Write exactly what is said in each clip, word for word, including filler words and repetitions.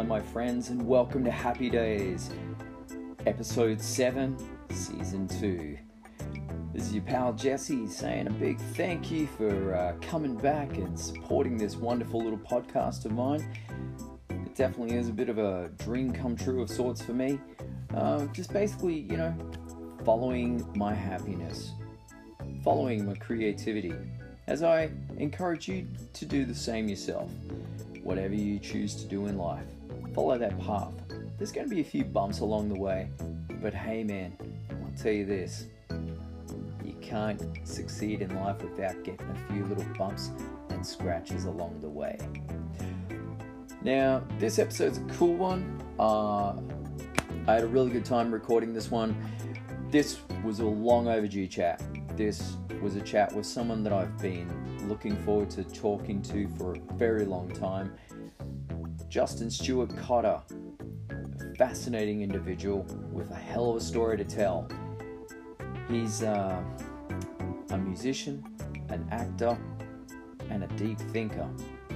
my friends, and welcome to Happy Days, Episode seven, Season two. This is your pal Jesse saying a big thank you for uh, coming back and supporting this wonderful little podcast of mine. It definitely is a bit of a dream come true of sorts for me. Uh, just basically, you know, following my happiness, following my creativity, as I encourage you to do the same yourself. Whatever you choose to do in life, follow that path. There's going to be a few bumps along the way, but hey man, I'll tell you this, you can't succeed in life without getting a few little bumps and scratches along the way. Now, this episode's a cool one. Uh, I had a really good time recording this one. This was a long overdue chat. This was a chat with someone that I've been looking forward to talking to for a very long time. Justin Stuart Cotter, a fascinating individual with a hell of a story to tell. He's uh, a musician, an actor, and a deep thinker.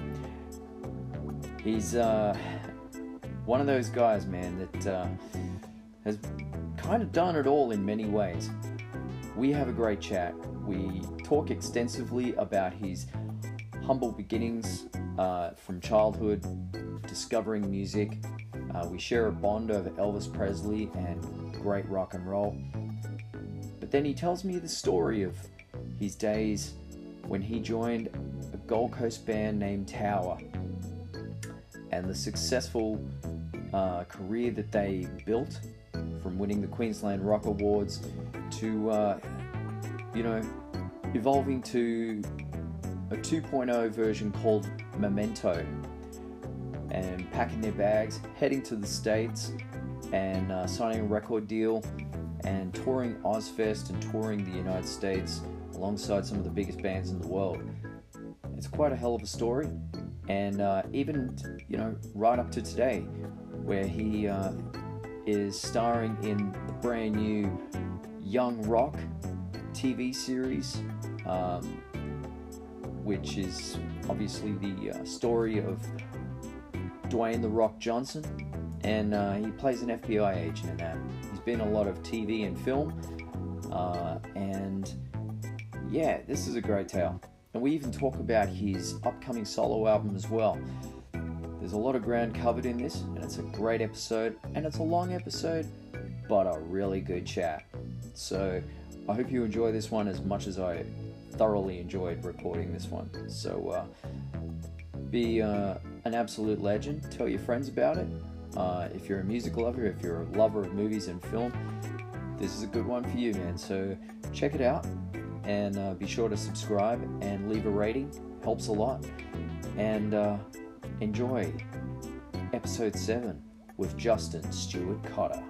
He's uh, one of those guys, man, that uh, has kind of done it all in many ways. We have a great chat. We talk extensively about his humble beginnings uh, from childhood, discovering music. Uh, we share a bond over Elvis Presley and great rock and roll. But then he tells me the story of his days when he joined a Gold Coast band named Tower and the successful uh, career that they built, from winning the Queensland Rock Awards to, uh, you know, evolving to a two point oh version called Memento, and packing their bags, heading to the States, and uh, signing a record deal, and touring Ozfest and touring the United States alongside some of the biggest bands in the world. It's quite a hell of a story, and uh, even, you know, right up to today, where he uh, is starring in the brand new Young Rock T V series, um, which is obviously the uh, story of Dwayne "The Rock" Johnson, and uh, he plays an F B I agent in that. He's been in a lot of T V and film, uh, and yeah, this is a great tale. And we even talk about his upcoming solo album as well. There's a lot of ground covered in this, and it's a great episode, and it's a long episode, but a really good chat. So I hope you enjoy this one as much as I thoroughly enjoyed recording this one. So uh, be uh, an absolute legend. Tell your friends about it. Uh, if you're a music lover, if you're a lover of movies and film, this is a good one for you, man. So check it out, and uh, be sure to subscribe and leave a rating. Helps a lot. And uh, enjoy episode seven with Justin Stuart Cotter.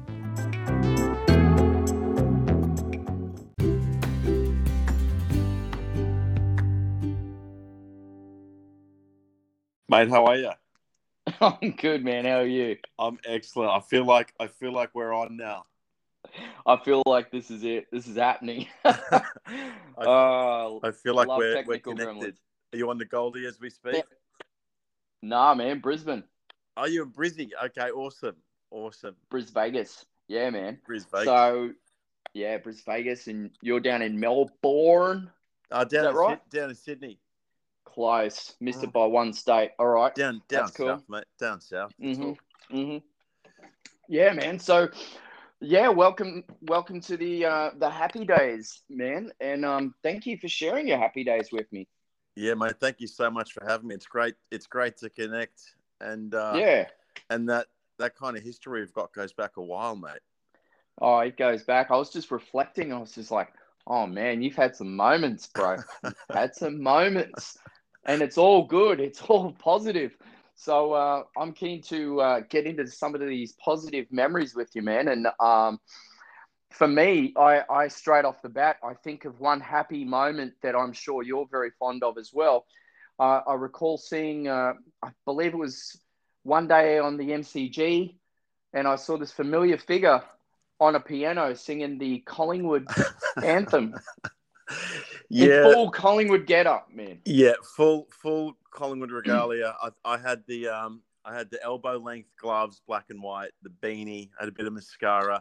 Mate, how are you? I'm good, man. How are you? I'm excellent. I feel like I feel like we're on now. I feel like this is it. This is happening. I, uh, I feel like love we're, we're technical connected. gremlins. Are you on the Goldie as we speak? Yeah. Nah, man. Brisbane. Are you in Brizzy? Okay, awesome. Awesome. Bris Vegas. Yeah, man. Bris Vegas. So, yeah, Bris Vegas, and you're down in Melbourne. Uh, down, is that in, right? down in Sydney. Close. Missed Oh. it by one state. All right. Down down That's cool. south, mate. Down south. Mm-hmm. Mm-hmm. Yeah, man. So, yeah, welcome, welcome to the uh, the Happy Days, man, and um, thank you for sharing your Happy Days with me. Yeah, mate. Thank you so much for having me. It's great. It's great to connect, and uh, Yeah. and that that kind of history we've got goes back a while, mate. Oh, it goes back. I was just reflecting. I was just like, oh man, you've had some moments, bro. You've had some moments, and it's all good. It's all positive. So uh, I'm keen to uh, get into some of these positive memories with you, man. And um, for me, I, I straight off the bat, I think of one happy moment that I'm sure you're very fond of as well. Uh, I recall seeing, uh, I believe it was one day on the M C G, and I saw this familiar figure on a piano singing the Collingwood anthem. Yeah, in full Collingwood get up, man. Yeah, full full Collingwood regalia. I, I had the um I had the elbow length gloves, black and white, the beanie, I had a bit of mascara,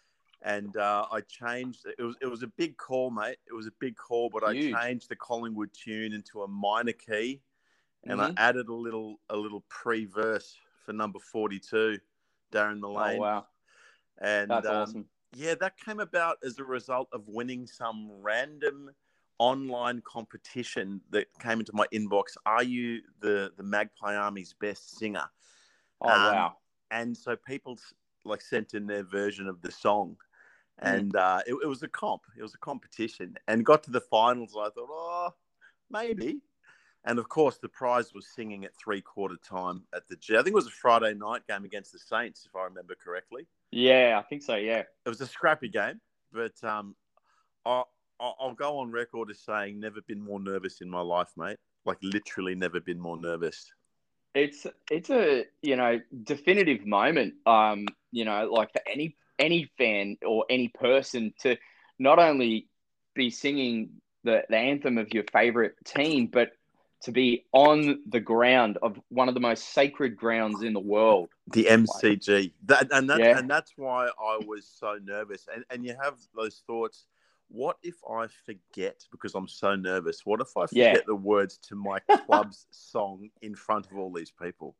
and uh, I changed. It was it was a big call, mate. It was a big call, but Huge. I changed the Collingwood tune into a minor key, and Mhm. I added a little a little pre-verse for number forty-two, Darren Mullane. Oh wow, And that's um, awesome. yeah, that came about as a result of winning some random online competition that came into my inbox. Are you the the Magpie Army's best singer? Oh Um, wow. and so people like sent in their version of the song, Mm. and uh, it, it was a comp. It was a competition, and got to the finals. And I thought, oh, maybe. And of course, the prize was singing at three quarter time at the G. I think it was a Friday night game against the Saints, if I remember correctly. Yeah, I think so. Yeah. It was a scrappy game, but um, I, I'll go on record as saying never been more nervous in my life, mate. Like literally never been more nervous. It's it's a you know definitive moment. Um, you know, like for any any fan or any person to not only be singing the, the anthem of your favorite team, but to be on the ground of one of the most sacred grounds in the world. The M C G. That, and that's Yeah. and that's why I was so nervous. And and you have those thoughts. What if I forget because I'm so nervous? What if I forget Yeah. the words to my club's song in front of all these people?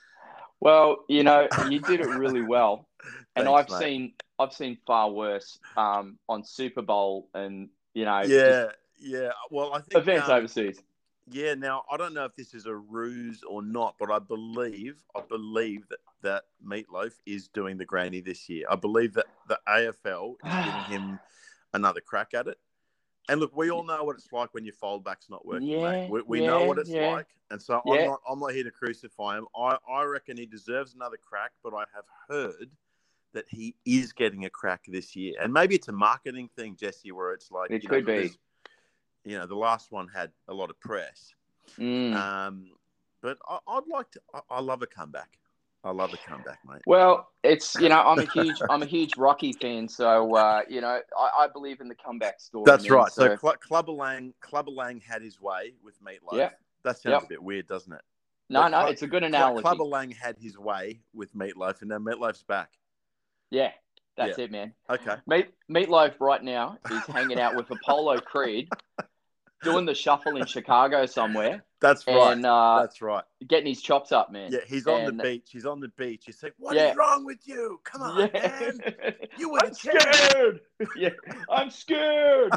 Well, you know, you did it really well, and Thanks, I've mate. seen I've seen far worse um, on Super Bowl and you know just Yeah, yeah. Well, I think events um, overseas. yeah. Now I don't know if this is a ruse or not, but I believe I believe that that Meatloaf is doing the granny this year. I believe that the A F L is giving him another crack at it. And look, we all know what it's like when your foldback's not working, Yeah, mate. We, we know yeah, what it's yeah, like, and so I'm yeah. not I'm not here to crucify him. I, I reckon he deserves another crack, but I have heard that he is getting a crack this year, and maybe it's a marketing thing, Jesse, where it's like It you know could be. because you know the last one had a lot of press, Mm. um, but I, I'd like to. I, I love a comeback. I love a comeback, mate. Well, it's you know I'm a huge I'm a huge Rocky fan, so uh, you know I, I believe in the comeback story. That's man, right. So, So, Cl- Clubber Lang, Clubber Lang had his way with Meatloaf. Yep. That sounds Yep. a bit weird, doesn't it? no, But no, Cl- it's a good Cl- analogy. Clubber Lang had his way with Meatloaf, and now Meatloaf's back. Yeah, that's Yeah. it, man. Okay. Meat Meatloaf right now is hanging out with Apollo Creed, doing the shuffle in Chicago somewhere, That's right. and uh, That's right. getting his chops up, man. Yeah, he's on And the beach. He's on the beach. You say, "What Yeah. is wrong with you? Come on, yeah, man! You were I'm the champ." scared. yeah, I'm scared.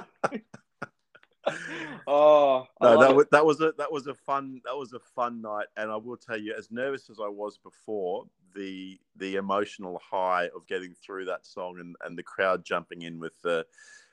oh, I No, love that it. was that was a that was a fun that was a fun night, and I will tell you, as nervous as I was before, the the emotional high of getting through that song and, and the crowd jumping in with the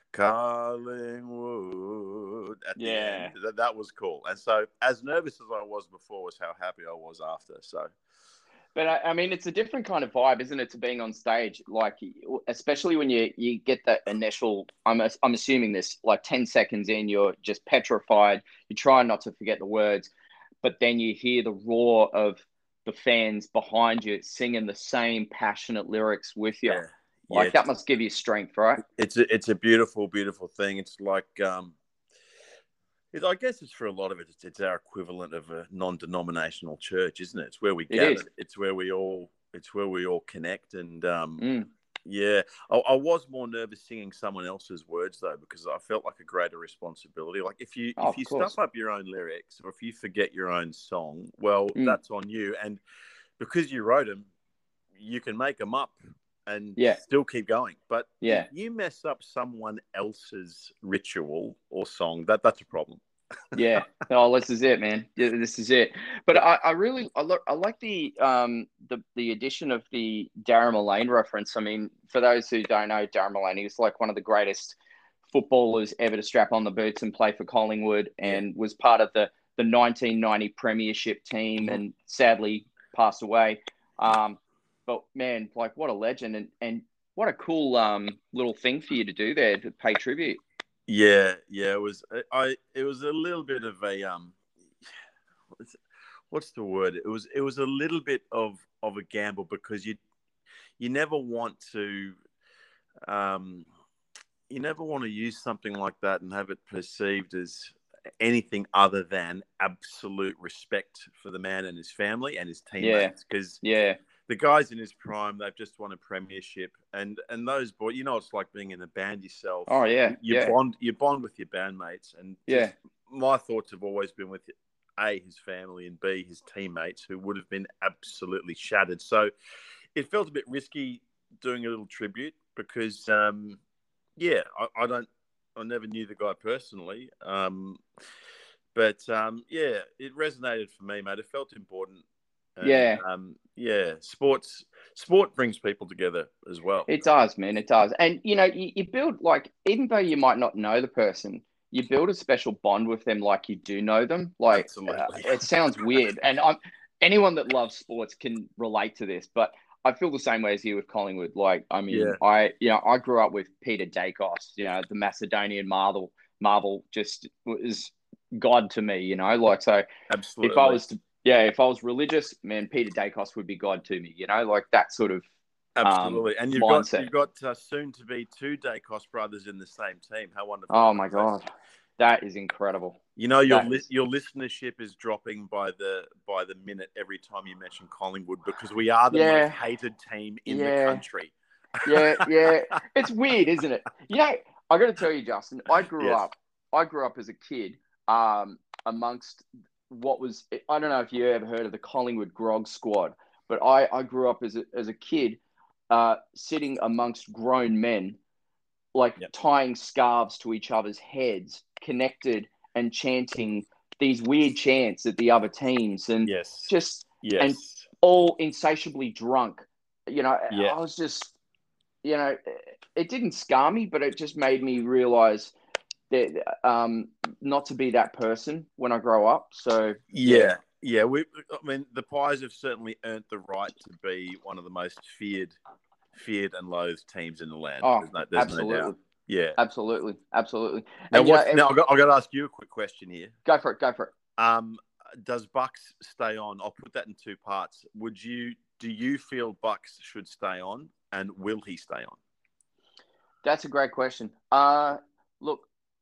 Collingwood at the Yeah. end, that, that was cool. And so, as nervous as I was before, was how happy I was after. So, But I, I mean, it's a different kind of vibe, isn't it, to being on stage? Like, especially when you you get that initial. I'm I'm assuming this like ten seconds in, you're just petrified. You try not to forget the words, but then you hear the roar of the fans behind you singing the same passionate lyrics with you. yeah, Like yeah, that must give you strength, right? it's a, it's a beautiful, beautiful thing. It's like, um, it, I guess it's for a lot of it. It's, it's our equivalent of a non-denominational church, isn't it? It's where we It gather. is. It's where we all. It's where we all connect. And um, Mm. yeah, I, I was more nervous singing someone else's words though, because I felt like a greater responsibility. Like if you Oh, if you of course. stuff up your own lyrics, or if you forget your own song, well, Mm. that's on you. And because you wrote them, you can make them up and Yeah. still keep going. But Yeah. if you mess up someone else's ritual or song, that that's a problem. Yeah. Oh, this is it, man. Yeah, this is it. But I, I really, I, lo- I like the um the the addition of the Darren Mullane reference. I mean, for those who don't know, Darren Mullane, he was like one of the greatest footballers ever to strap on the boots and play for Collingwood, and was part of the the nineteen ninety Premiership team, Mhm. and sadly passed away. Um, but man, like what a legend, and and what a cool um little thing for you to do there to pay tribute. Yeah, yeah, it was. I. It was a little bit of a um. What's, what's the word? It was. It was a little bit of of a gamble because you you never want to um you never want to use something like that and have it perceived as anything other than absolute respect for the man and his family and his Yeah. teammates. Because Yeah. the guys in his prime, they've just won a premiership, and and those boys, you know, it's like being in a band yourself. Oh, yeah. You, you Yeah. bond, you bond with your bandmates, and Yeah. just, my thoughts have always been with A, his family, and B, his teammates, who would have been absolutely shattered. So it felt a bit risky doing a little tribute because, um, yeah, I, I don't, I never knew the guy personally, um, but um, yeah, it resonated for me, mate. It felt important. And, Yeah. um, yeah, sports sport brings people together as well. It does, man. It does. And, you know, you, you build, like, even though you might not know the person, you build a special bond with them like you do know them. Like, Absolutely. uh, it sounds weird. And I'm anyone that loves sports can relate to this, but I feel the same way as you with Collingwood. Like, I mean, Yeah. I, you know, I grew up with Peter Dacos, you know, the Macedonian Marvel, Marvel just was God to me, you know, like, so Absolutely. if I was to, yeah, if I was religious, man, Peter Dacos would be God to me, you know, like that sort of Absolutely. um, and you've mindset. got you've got uh, soon to be two Dacos brothers in the same team. How wonderful. Oh my God. That is incredible. You know, your That li- is- your listenership is dropping by the by the minute every time you mention Collingwood, because we are the Yeah. most hated team in Yeah. the country. Yeah, yeah. It's weird, isn't it? You know, I got to tell you, Justin, I grew Yes. up, I grew up as a kid um, amongst what was, I don't know if you ever heard of the Collingwood Grog Squad, but I, I grew up as a, as a kid uh, sitting amongst grown men, like Yep. tying scarves to each other's heads, connected and chanting these weird chants at the other teams, and Yes. just Yes. and all insatiably drunk. You know, Yeah. I was just, you know, it didn't scar me, but it just made me realize that um, not to be that person when I grow up. So Yeah. yeah, Yeah. We, I mean, the Pies have certainly earned the right to be one of the most feared, feared and loathed teams in the land. oh, there's no, there's absolutely, no doubt. Yeah. absolutely, absolutely. Now, And you what? know, Now, I've got, I've got to ask you a quick question here. go for it, go for it. Um, does Bucks stay on? I'll put that in two parts. Would you? Do you feel Bucks should stay on, and will he stay on? That's a great question. Uh, look,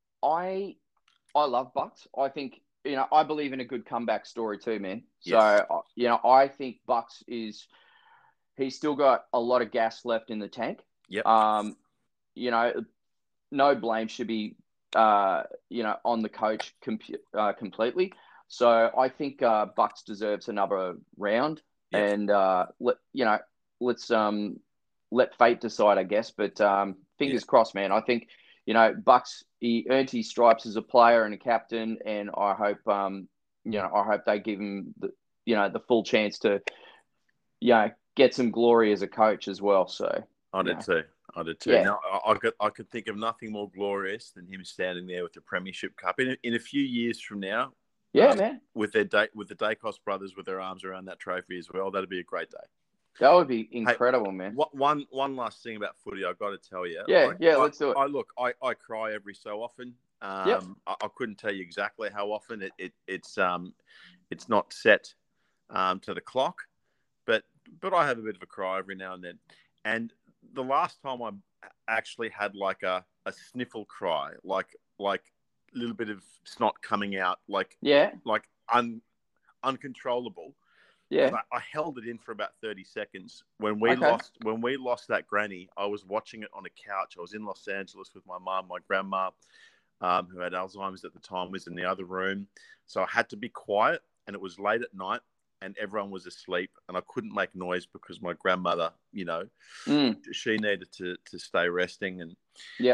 I I love Bucks. I think, you know, I believe in a good comeback story too, man. So, Yes. uh, you know, I think Bucks is, he's still got a lot of gas left in the tank. Yep. Um, you know, no blame should be, uh, you know, on the coach com- uh, completely. So I think uh, Bucks deserves another round, Yep. and uh, let you know, let's um, let fate decide, I guess. But um, fingers Yeah. crossed, man. I think, you know, Bucks, he earned his stripes as a player and a captain, and I hope um, you know, I hope they give him the, you know, the full chance to, you know, get some glory as a coach as well. So I did yeah. too. I did too. Yeah. Now, I, I could I could think of nothing more glorious than him standing there with the Premiership Cup in a, in a few years from now. Yeah, um, man. With their da- with the Dacos brothers with their arms around that trophy as well. That'd be a great day. That would be incredible, hey, man. What, one one last thing about footy, I've got to tell you. Yeah, like, yeah, I, let's do it. I look, I, I cry every so often. Um, yep. I, I couldn't tell you exactly how often. It, it it's um it's not set um to the clock, but but I have a bit of a cry every now and then. And the last time I actually had like a, a sniffle cry, like like a little bit of snot coming out, like yeah, like un uncontrollable. Yeah, I, I held it in for about thirty seconds. When we Okay. lost, when we lost that granny, I was watching it on a couch. I was in Los Angeles with my mum, my grandma, um, who had Alzheimer's at the time, was in the other room. So I had to be quiet, and it was late at night, and everyone was asleep, and I couldn't make noise because my grandmother, you know, Mm. she needed to to stay resting. And yeah,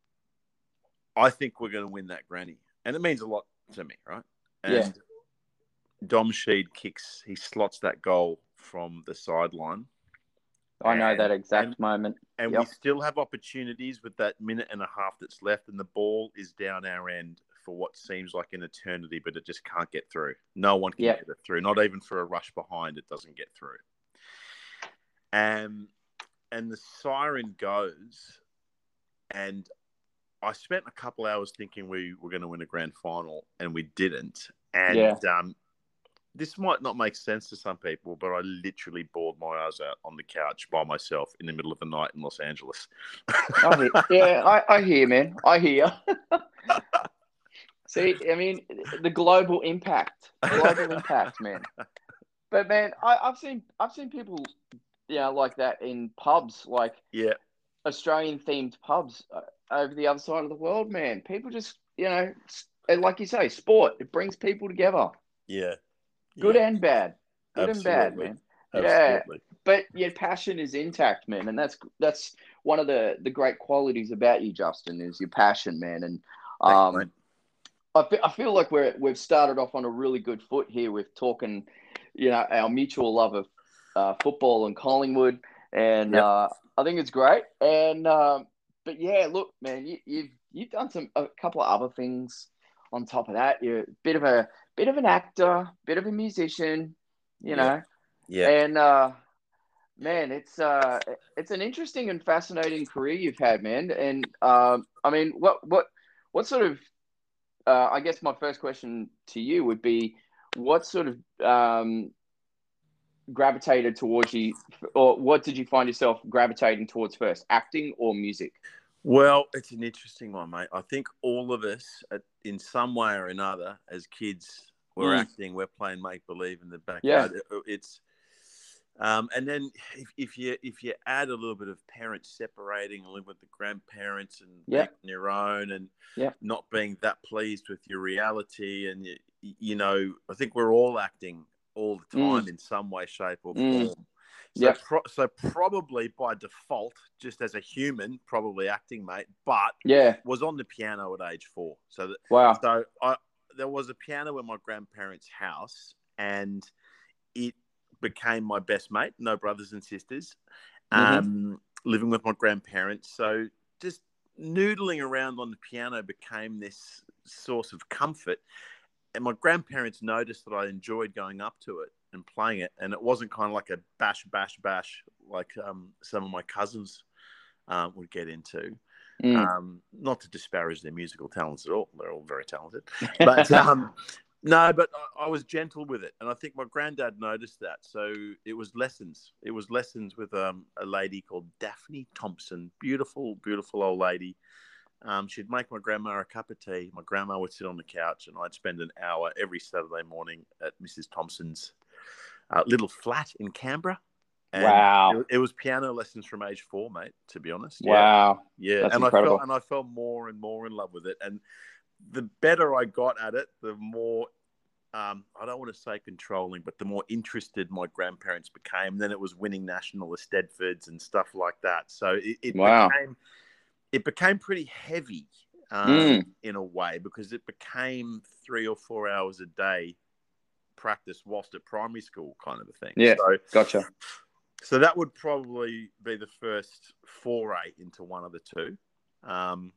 I think we're going to win that granny, and it means a lot to me, right? And Yeah. Dom Sheed kicks, he slots that goal from the sideline. I know And- that exact and- moment. And Yep. we still have opportunities with that minute and a half that's left, and the ball is down our end for what seems like an eternity, but it just can't get through. No one can Yep. get it through. Not even for a rush behind, it doesn't get through. And and the siren goes, and I spent a couple hours thinking we were going to win a grand final, and we didn't. And Yeah. um, this might not make sense to some people, but I literally bawled my eyes out on the couch by myself in the middle of the night in Los Angeles. I hear, yeah, I, I hear, man. I hear. See, I mean, the global impact, global impact, man. But man, I, I've seen I've seen people, you know, like that in pubs, like Yeah, Australian themed pubs uh, over the other side of the world, man. People just, you know, s- and like you say, sport, it brings people together, yeah, good yeah. and bad, good and bad, Absolutely, man. Yeah, absolutely. but your passion is intact, man, and that's that's one of the the great qualities about you, Justin, is your passion, man. And Thanks, mate. um, I fe- I feel like we're we've started off on a really good foot here with talking, you know, our mutual love of uh, football and Collingwood, and Yep. uh, I think it's great. And um, but yeah, look, man, you, you've you've done some a couple of other things on top of that. You're a bit of a bit of an actor, bit of a musician, you Yep. know, Yep. and uh, man, it's uh, it's an interesting and fascinating career you've had, man. And um, I mean, what what what sort of uh, I guess my first question to you would be, what sort of um, gravitated towards you, or what did you find yourself gravitating towards first, acting or music? Well, it's an interesting one, mate. I think all of us, at- in some way or another, as kids, we're Mm, acting, we're playing make believe in the yeah. backyard. It- It's um, and then if, if you if you add a little bit of parents separating, living with the grandparents, and being Yeah. on your own, and Yeah. not being that pleased with your reality, and you, you know, I think we're all acting all the Mm, time in some way, shape, or mm, form. So, yeah. pro- so probably by default, just as a human, probably acting, mate. But Yeah. was on the piano at age four. So, that, Wow. so I there was a piano in my grandparents' house, and it became my best mate. No brothers and sisters. Mm-hmm. Um, living with my grandparents, so just noodling around on the piano became this source of comfort. And my grandparents noticed that I enjoyed going up to it and playing it, and it wasn't kind of like a bash, bash, bash like um, some of my cousins um, would get into. Mm. Um, not to disparage their musical talents at all; they're all very talented. But um, no, but I, I was gentle with it, and I think my granddad noticed that. So it was lessons. It was lessons with um, a lady called Daphne Thompson, beautiful, beautiful old lady. Um, she'd make my grandma a cup of tea. My grandma would sit on the couch, and I'd spend an hour every Saturday morning at Missus Thompson's uh, little flat in Canberra. And Wow. it, it was piano lessons from age four, mate. To be honest, yeah, Wow. yeah. That's And I felt, incredible. and I fell more and more in love with it. And the better I got at it, the more um, I don't want to say controlling, but the more interested my grandparents became. Then it was winning national Eisteddfods and stuff like that. So it, it Wow. became it became pretty heavy um, Mm. in a way, because it became three or four hours a day practice whilst at primary school, kind of a thing. Yeah. So, Gotcha. so that would probably be the first foray into one of the two. Um,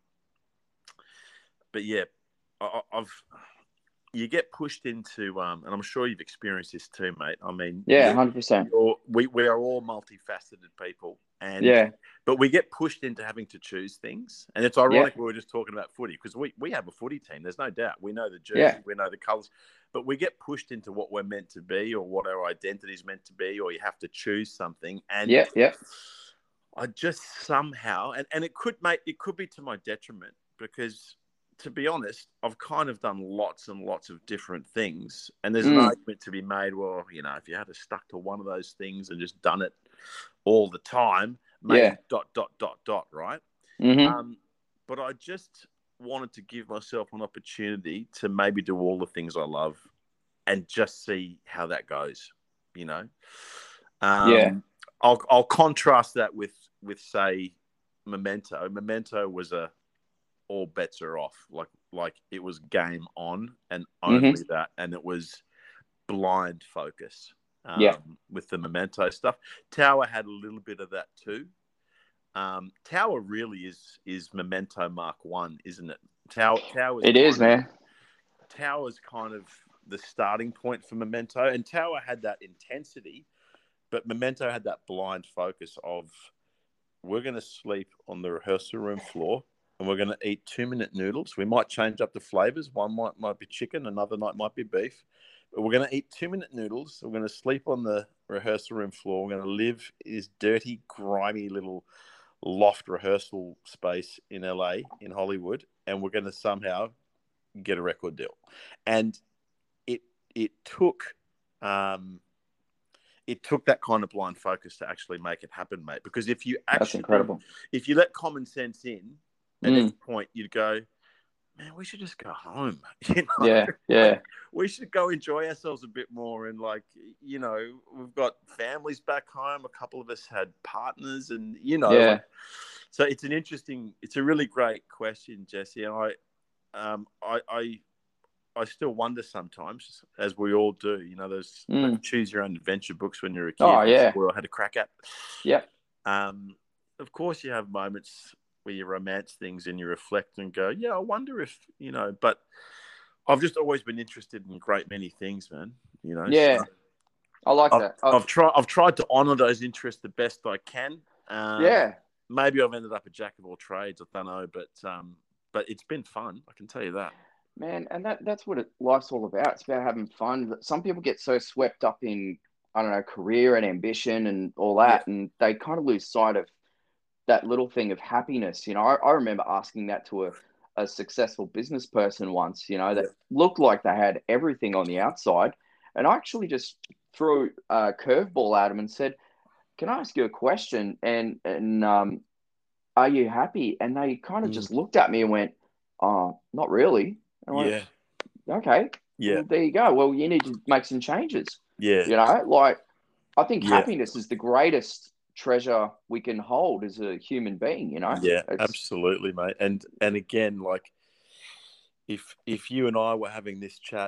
but yeah, I, I've you get pushed into, um, and I'm sure you've experienced this too, mate. I mean, Yeah. you're, one hundred percent. you're, we we are all multifaceted people, and Yeah. but we get pushed into having to choose things. And it's Yeah. ironic we were just talking about footy, because we, we have a footy team. There's no doubt. We know the Yeah. jersey, we know the colours, but we get pushed into what we're meant to be, or what our identity is meant to be, or you have to choose something. And Yeah. Yeah. I just somehow, and, and it could make it could be to my detriment, because to be honest, I've kind of done lots and lots of different things. And there's an Mm. argument to be made, well, you know, if you had to stuck to one of those things and just done it all the time, maybe Yeah. dot, dot, dot, dot, right? Mm-hmm. Um, but I just wanted to give myself an opportunity to maybe do all the things I love and just see how that goes, you know? Yeah. Um, I'll, I'll contrast that with, with, say, Memento. Memento was a, all bets are off. Like like it was game on and Mm-hmm. only that, and it was blind focus Yeah. um, with the Memento stuff. Tower had a little bit of that too. Um, Tower really is is Memento Mark One, isn't it? Tower Tower is It is, kind of man. Tower's kind of the starting point for Memento, and Tower had that intensity, but Memento had that blind focus of, we're going to sleep on the rehearsal room floor, and we're going to eat two minute noodles. We might change up the flavors. One might, might be chicken, another night might be beef. But we're going to eat two minute noodles. We're going to sleep on the rehearsal room floor. We're going to live in this dirty, grimy little loft rehearsal space in L A, in Hollywood. And we're going to somehow get a record deal, and it it took um, it took that kind of blind focus to actually make it happen, mate. Because if you actually, That's incredible. if you let common sense in, at Mm. any point you'd go, man, we should just go home. You know? Yeah, yeah. Like, we should go enjoy ourselves a bit more. And like, you know, we've got families back home. A couple of us had partners, and you know, Yeah. like, so it's an interesting, it's a really great question, Jesse. And I, um, I, I, I still wonder sometimes, as we all do. You know, those Mm. choose your own adventure books when you're a kid. Oh, yeah. We all had a crack at. Yeah. Um, of course, you have moments where you romance things and you reflect and go, yeah, I wonder if, you know, but I've just always been interested in a great many things, man. You know, Yeah. so I like I've, that. I've tried. I've tried to honour those interests the best I can. Um, yeah. Maybe I've ended up a jack of all trades. I don't know, but um, but it's been fun. I can tell you that. Man, and that that's what it, life's all about. It's about having fun. Some people get so swept up in, I don't know, career and ambition and all that, and they kind of lose sight of that little thing of happiness. You know, I, I remember asking that to a, a successful business person once, you know, that Yeah. looked like they had everything on the outside. And I actually just threw a curveball at him and said, can I ask you a question? And, and um, are you happy? And they kind of Mm. just looked at me and went, oh, not really. And I went, Yeah. okay, Yeah. well, there you go. Well, you need to make some changes. Yeah. You know, like, I think Yeah. happiness is the greatest treasure we can hold as a human being, you know? Yeah, It's, absolutely, mate. And and again, like, if if you and I were having this chat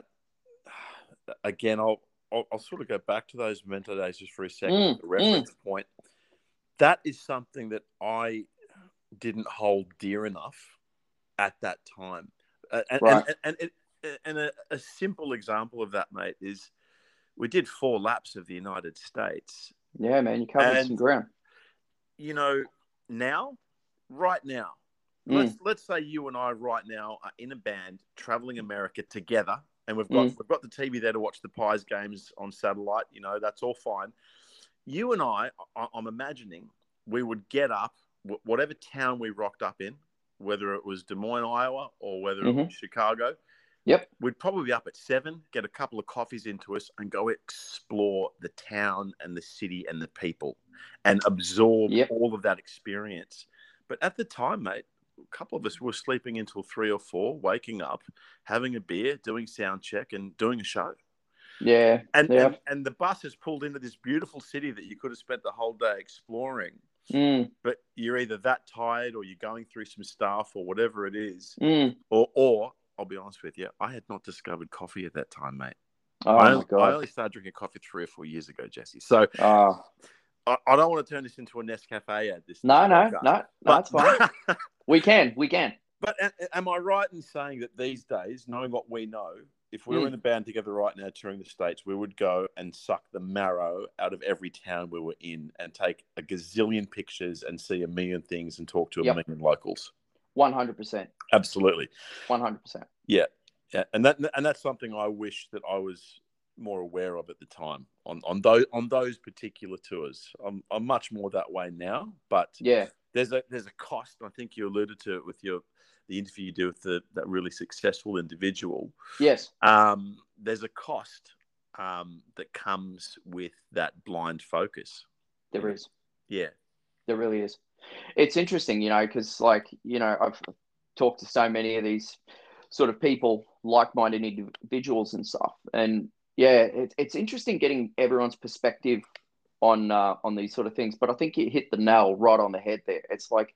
again, I'll I'll, I'll sort of go back to those mentor days just for a second. Mm, The reference point. That is something that I didn't hold dear enough at that time. Uh, and, right. and and and, it, and a, a simple example of that, mate, is we did four laps of the United States. Yeah, man, you covered And some ground. you know, now, right now, Mm. let's let's say you and I right now are in a band traveling America together, and we've got Mm. we've got the T V there to watch the Pies games on satellite. You know, that's all fine. You and I, I I'm imagining we would get up, wh- whatever town we rocked up in, whether it was Des Moines, Iowa, or whether Mhm. it was Chicago. Yep. We'd probably be up at seven, get a couple of coffees into us, and go explore the town and the city and the people, and absorb Yep. all of that experience. But at the time, mate, a couple of us were sleeping until three or four, waking up, having a beer, doing sound check, and doing a show. Yeah. And Yeah. and, and the bus has pulled into this beautiful city that you could have spent the whole day exploring. Mm. But you're either that tired, or you're going through some stuff, or whatever it is, Mm. or or I'll be honest with you, I had not discovered coffee at that time, mate. Oh, I, my only, I God. only started drinking coffee three or four years ago, Jesse. So Oh. I, I don't want to turn this into a Nescafe ad. This No, this no, podcast. no, no, but, it's fine. We can. We can. But a- am I right in saying that these days, knowing what we know, if we were Mm. in a band together right now touring the States, we would go and suck the marrow out of every town we were in and take a gazillion pictures and see a million things and talk to a Yep. million locals? one hundred percent. Absolutely. one hundred percent. Yeah. Yeah. And that and that's something I wish that I was more aware of at the time on, on those on those particular tours. I'm I'm much more that way now, but Yeah. there's a there's a cost. I think you alluded to it with your the interview you do with the, that really successful individual. Yes. Um, there's a cost um, that comes with that blind focus. There is. Yeah. There really is. It's interesting, you know, because, like, you know, I've talked to so many of these sort of people, like-minded individuals and stuff. And, yeah, it, it's interesting getting everyone's perspective on uh, on these sort of things. But I think you hit the nail right on the head there. It's like,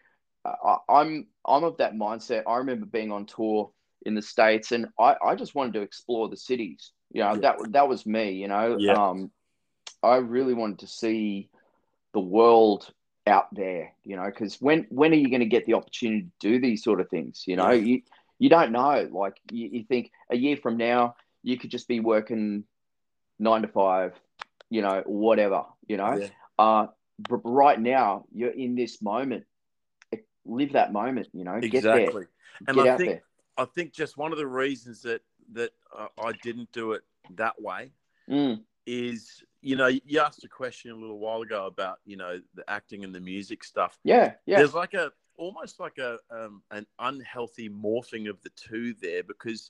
I, I'm I'm of that mindset. I remember being on tour in the States, and I, I just wanted to explore the cities. You know, Yeah. that that was me, you know. Yeah. Um, I really wanted to see the world out there, you know, because when when are you going to get the opportunity to do these sort of things? You know, Yeah. you you don't know. Like, you, you think a year from now you could just be working nine to five, you know, whatever, you know. Yeah. Uh, but right now you're in this moment. Live that moment, you know. Get there. Exactly. And Get I out think there. I think just one of the reasons that that uh, I didn't do it that way Mm. is, you know, you asked a question a little while ago about, you know, the acting and the music stuff. Yeah, yeah. There's like a almost like a um, an unhealthy morphing of the two there, because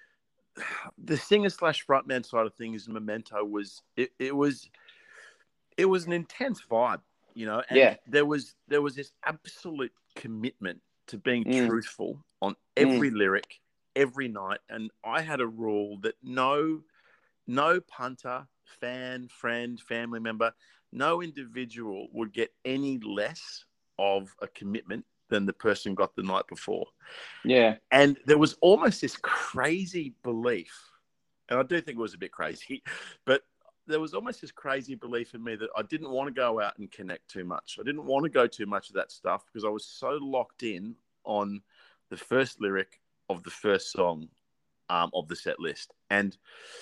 the singer slash frontman side of things, Memento, was it, it was it was an intense vibe, you know, and Yeah. there was there was this absolute commitment to being Mm. truthful on Mm. every lyric, every night. And I had a rule that no no punter, fan, friend, family member, no individual would get any less of a commitment than the person got the night before. Yeah. And there was almost this crazy belief, and I do think it was a bit crazy, but there was almost this crazy belief in me that I didn't want to go out and connect too much. I didn't want to go too much of that stuff because I was so locked in on the first lyric of the first song um, of the set list, and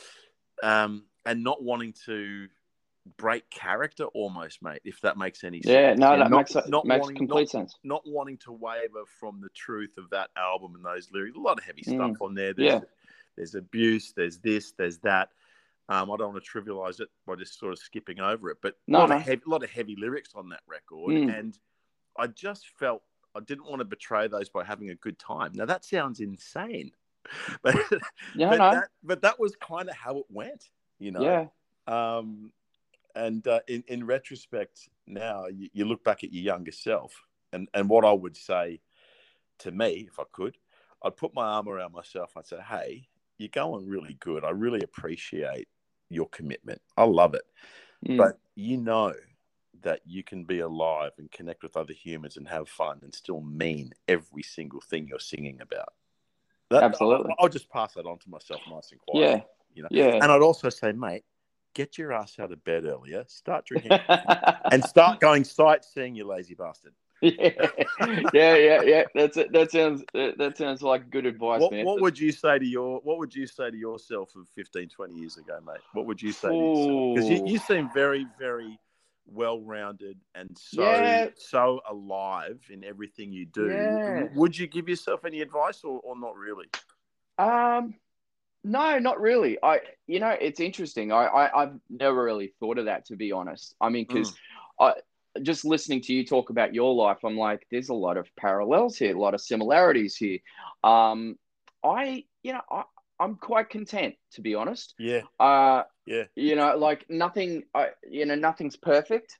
um, and not wanting to break character almost, mate, if that makes any sense. Yeah, no, Yeah, that not, makes not makes wanting, complete not, sense. not wanting to waver from the truth of that album and those lyrics. A lot of heavy stuff Mm. on there. There's, Yeah. there's abuse, there's this, there's that. Um, I don't want to trivialize it by just sort of skipping over it, but a No, lot no. of heavy, a lot of heavy lyrics on that record, Mm. and I just felt I didn't want to betray those by having a good time. Now that sounds insane, but Yeah, but no. that but that was kind of how it went, you know. Yeah. Um, and uh, in in retrospect, now you, you look back at your younger self, and and what I would say to me, if I could, I'd put my arm around myself. I'd say, "Hey, you're going really good. I really appreciate your commitment. I love it, Mm. but you know that you can be alive and connect with other humans and have fun and still mean every single thing you're singing about." That, Absolutely. I'll, I'll just pass that on to myself nice and quiet. Yeah. You know? Yeah. And I'd also say, mate, get your ass out of bed earlier, start drinking, and start going sightseeing, you lazy bastard. yeah. yeah, yeah, yeah. That's it. That sounds that sounds like good advice, What man. what would you say to your what would you say to yourself of fifteen, twenty years ago, mate? What would you say to yourself? Because you, Ooh. you seem very, very well-rounded and so Yeah. so alive in everything you do. Yeah. Would you give yourself any advice or, or not really? Um, no, not really. I, you know, it's interesting. I, I, I've never really thought of that, to be honest. I mean, because Mm. I just listening to you talk about your life, I'm like, there's a lot of parallels here, a lot of similarities here. Um, I, you know, I, I'm quite content, to be honest. Yeah, Uh, yeah, you know, like nothing, I, you know, nothing's perfect,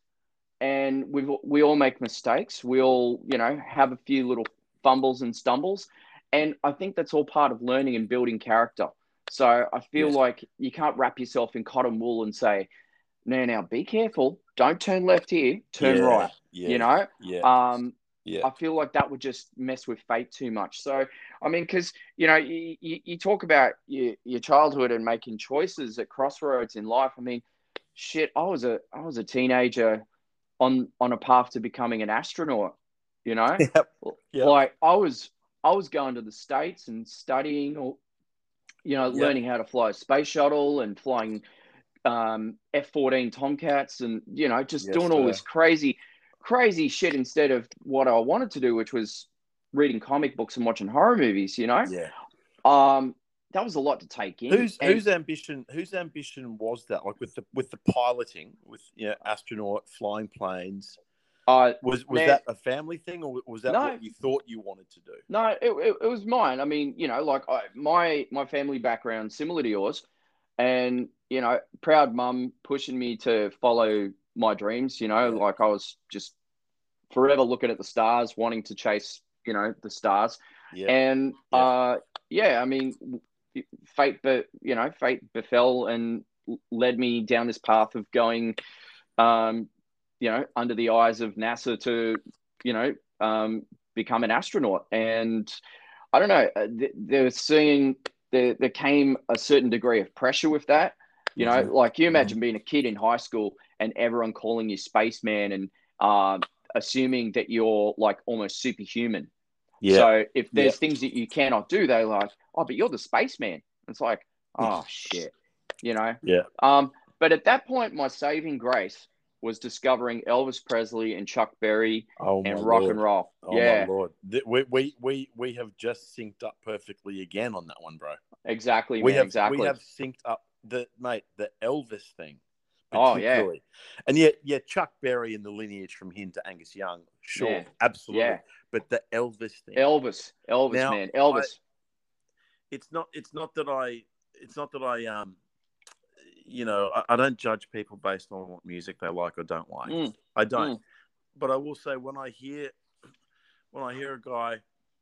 and we we all make mistakes. We all, you know, have a few little fumbles and stumbles, and I think that's all part of learning and building character. So I feel yes, like you can't wrap yourself in cotton wool and say, "No, now be careful. Don't turn left here. Turn yeah, right." yeah, You know, yeah, um, yeah, I feel like that would just mess with fate too much. So, I mean, because, you know, you, you, you talk about your, your childhood and making choices at crossroads in life. I mean, shit, I was a I was a teenager on on a path to becoming an astronaut. You know, yep, yep, like I was I was going to the States and studying, or you know, yep, learning how to fly a space shuttle and flying um, F fourteen Tomcats, and you know, just yes, doing all sir. this crazy, crazy shit instead of what I wanted to do, which was reading comic books and watching horror movies. You know, Yeah. um, that was a lot to take in. Whose And whose ambition whose ambition was that? Like with the with the piloting, with you know, astronaut flying planes. uh, Was was man, that a family thing, or was that no, what you thought you wanted to do? no, it, it, it was mine. I mean, you know, like I, my my family background similar to yours, and you know, proud mum pushing me to follow my dreams. You know, Yeah. like I was just forever looking at the stars, wanting to chase, you know, the stars. Yeah. And Yeah. uh, yeah, I mean, fate, but you know, fate befell and led me down this path of going, um, you know, under the eyes of NASA to, you know, um, become an astronaut. And I don't know, they're seeing there there came a certain degree of pressure with that. You know, Mhm. like you Mhm. imagine being a kid in high school and everyone calling you spaceman and um, assuming that you're like almost superhuman. Yeah. So if Yeah. there's things that you cannot do, they're like, oh, but you're the spaceman. It's like, oh shit, you know. Yeah. Um, but at that point, my saving grace was discovering Elvis Presley and Chuck Berry Oh my and rock lord. and roll. Oh Yeah, my lord. Th- We we we we have just synced up perfectly again on that one, bro. exactly, We man, have exactly. we have synced up the mate the Elvis thing, Oh yeah, particularly, and yet yeah, Chuck Berry and the lineage from him to Angus Young, sure, man. absolutely. Yeah. but the Elvis thing. Elvis, Elvis, Now, man, Elvis. I, it's not. It's not that I. It's not that I. Um, you know, I, I don't judge people based on what music they like or don't like. Mm. I don't. Mm. But I will say when I hear, when I hear a guy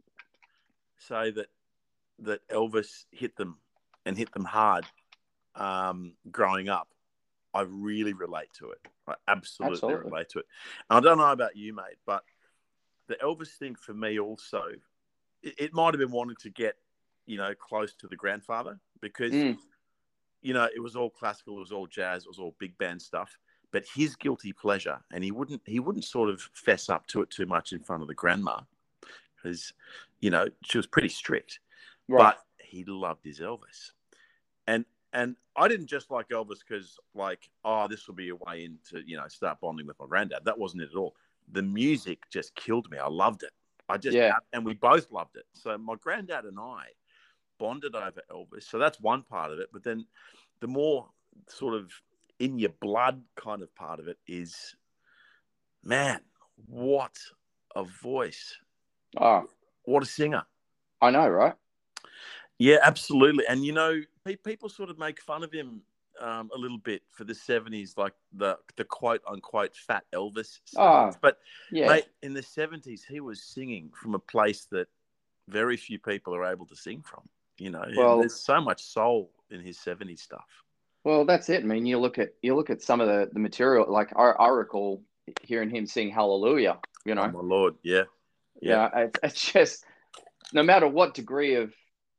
say that that Elvis hit them and hit them hard, um, growing up, I really relate to it. I absolutely, absolutely. relate to it. And I don't know about you, mate, but the Elvis thing for me also, it, it might have been wanting to get, you know, close to the grandfather because, mm. you know, it was all classical, it was all jazz, it was all big band stuff. But his guilty pleasure, and he wouldn't, he wouldn't sort of fess up to it too much in front of the grandma, because, you know, she was pretty strict. Right. But he loved his Elvis, and and I didn't just like Elvis because, like, oh, this will be a way into, you know, start bonding with my granddad. That wasn't it at all. The music just killed me. I loved it. I just, yeah. and we both loved it. So my granddad and I bonded over Elvis. So that's one part of it. But then the more sort of in your blood kind of part of it is, man, what a voice. Oh, what a singer. I know, right? Yeah, absolutely. And, you know, people sort of make fun of him um, a little bit for the seventies, like the the quote unquote fat Elvis. Oh, but yeah. Mate, in the seventies, he was singing from a place that very few people are able to sing from. You know, well, there's so much soul in his seventies stuff. Well, that's it. I mean, you look at you look at some of the, the material. Like I, I recall hearing him sing Hallelujah. You know, oh my Lord, yeah, yeah. yeah it's, it's just no matter what degree of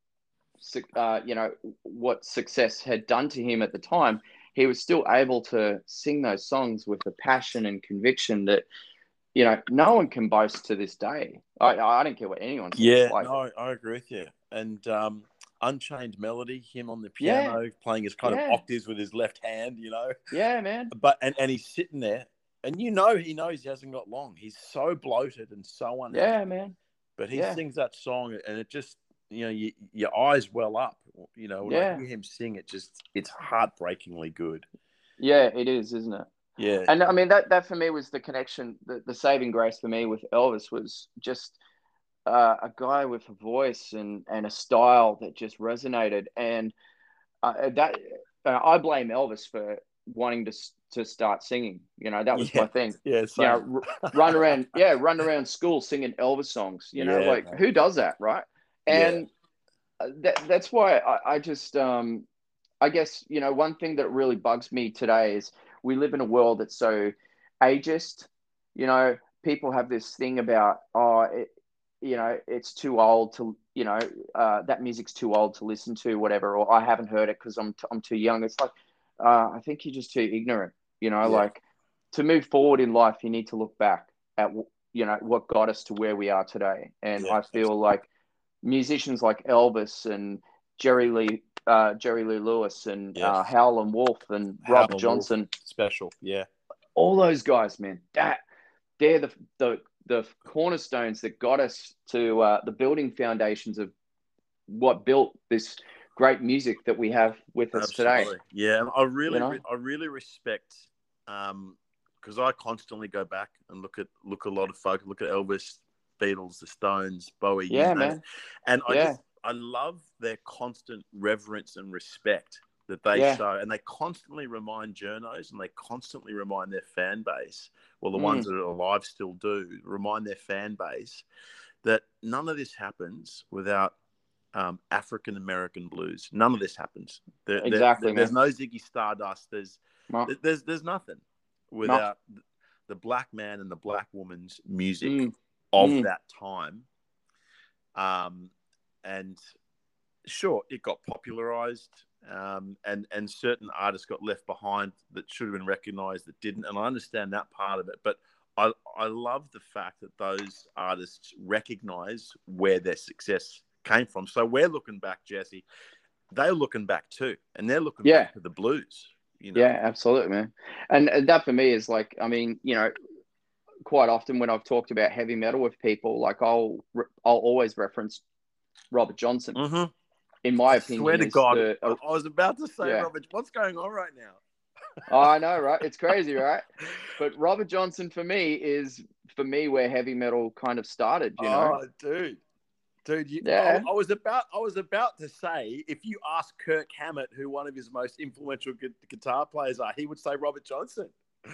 Uh, you know, what success had done to him at the time, he was still able to sing those songs with a passion and conviction that, you know, no one can boast to this day. I, I don't care what anyone says. Yeah, like, no, I agree with you. And um, Unchained Melody, him on the piano, yeah, playing his kind yeah. of octaves with his left hand, you know. Yeah, man. But and, and he's sitting there, and you know he knows he hasn't got long. He's so bloated and so unhappy. Yeah, man. But he yeah. sings that song, and it just, you know, you, your eyes well up. You know, when yeah. I hear him sing, it just, it's heartbreakingly good. Yeah, it is, isn't it? Yeah. And I mean, that, that for me was the connection, the, the saving grace for me with Elvis was just uh, a guy with a voice and, and a style that just resonated. And uh, that uh, I blame Elvis for wanting to to start singing. You know, that was yeah. my thing. Yeah, you know, r- run around, yeah, run around school singing Elvis songs. You know, yeah, like man. Who does that, right? And yeah. That, that's why I, I just, um, I guess, you know, one thing that really bugs me today is we live in a world that's so ageist. You know, people have this thing about, oh, it, you know, it's too old to, you know, uh, that music's too old to listen to, whatever, or I haven't heard it because I'm, t- I'm too young. It's like, uh, I think you're just too ignorant, you know, yeah. like to move forward in life, you need to look back at, you know, what got us to where we are today. And yeah, I feel absolutely. like musicians like Elvis and Jerry Lee, uh, Jerry Lee Lewis and yes. uh, Howlin' Wolf and Robert Howlin' Johnson, Wolf. Special, yeah, all those guys, man, that they're the the the cornerstones that got us to uh, the building foundations of what built this great music that we have with us Absolutely. today. Yeah, and I really, you know? re- I really respect, um, because I constantly go back and look at look at a lot of folk, look at Elvis, Beatles, the Stones, Bowie, yeah, you know, man. And I yeah. just I love their constant reverence and respect that they yeah. show, and they constantly remind journos and they constantly remind their fan base, well, the Mm. ones that are alive still do, remind their fan base that none of this happens without um, African American blues. None of this happens. There, exactly. there, there's man. no Ziggy Stardust. There's no. there's there's nothing without no. the black man and the black woman's music. Mm. of mm. that time. Um, and sure, it got popularized, um, and, and certain artists got left behind that should have been recognized that didn't. And I understand that part of it, but I, I love the fact that those artists recognize where their success came from. So we're looking back, Jesse, they're looking back too, and they're looking yeah. back to the blues. You know? Yeah, absolutely, man. And, and that for me is like, I mean, you know, quite often when I've talked about heavy metal with people, like I'll I'll always reference Robert Johnson. Mm-hmm. In my I opinion, swear to God, the, uh, I was about to say, yeah. Robert, what's going on right now? Oh, I know, right? It's crazy, right? But Robert Johnson for me is for me where heavy metal kind of started. You know, Oh, dude. Dude, you, Yeah. I, I was about I was about to say, if you ask Kirk Hammett who one of his most influential gu- guitar players are, he would say Robert Johnson.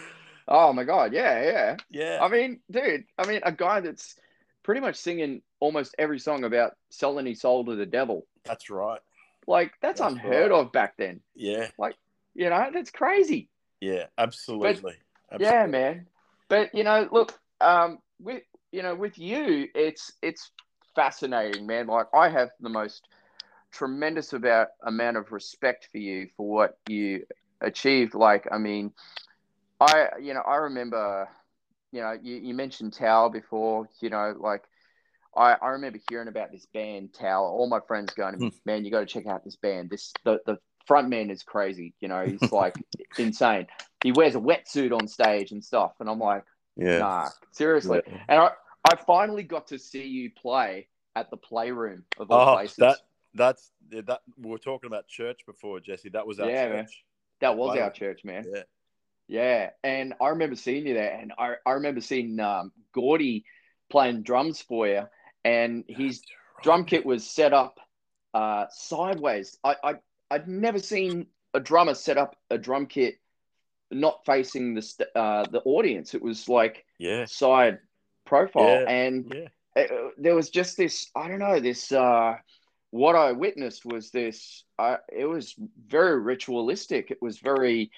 oh my god, yeah, yeah. Yeah, I mean, dude, I mean, a guy that's pretty much singing almost every song about selling his soul to the devil. that's right. Like that's, That's unheard right. of back then. Yeah, Like, you know, that's crazy. yeah, But absolutely. yeah, absolutely. man. But you know, look, um, with you know, with you, it's it's fascinating, man. Like I have the most tremendous about amount of respect for you for what you achieved. Like, I mean, I you know, I remember, you know, you, you mentioned Tower before, you know, like I, I remember hearing about this band Tower. All my friends going to me, man, you got to check out this band. This the the front man is crazy. You know, he's like insane. He wears a wetsuit on stage and stuff, and I'm like, Yeah. nah, seriously. Yeah. And I I finally got to see you play at the Playroom of all Oh, places. that that's that. We were talking about church before, Jesse. That was our Yeah, church. man. That was Playroom. our church, man. Yeah. Yeah, and I remember seeing you there, and I, I remember seeing um, Gordy playing drums for you, and his That's drum right. kit was set up uh, sideways. I, I I'd never seen a drummer set up a drum kit not facing the st- uh, the audience. It was like Yeah. side profile, Yeah. and Yeah. it, there was just this. I don't know this. Uh, what I witnessed was this. Uh, it was very ritualistic. It was very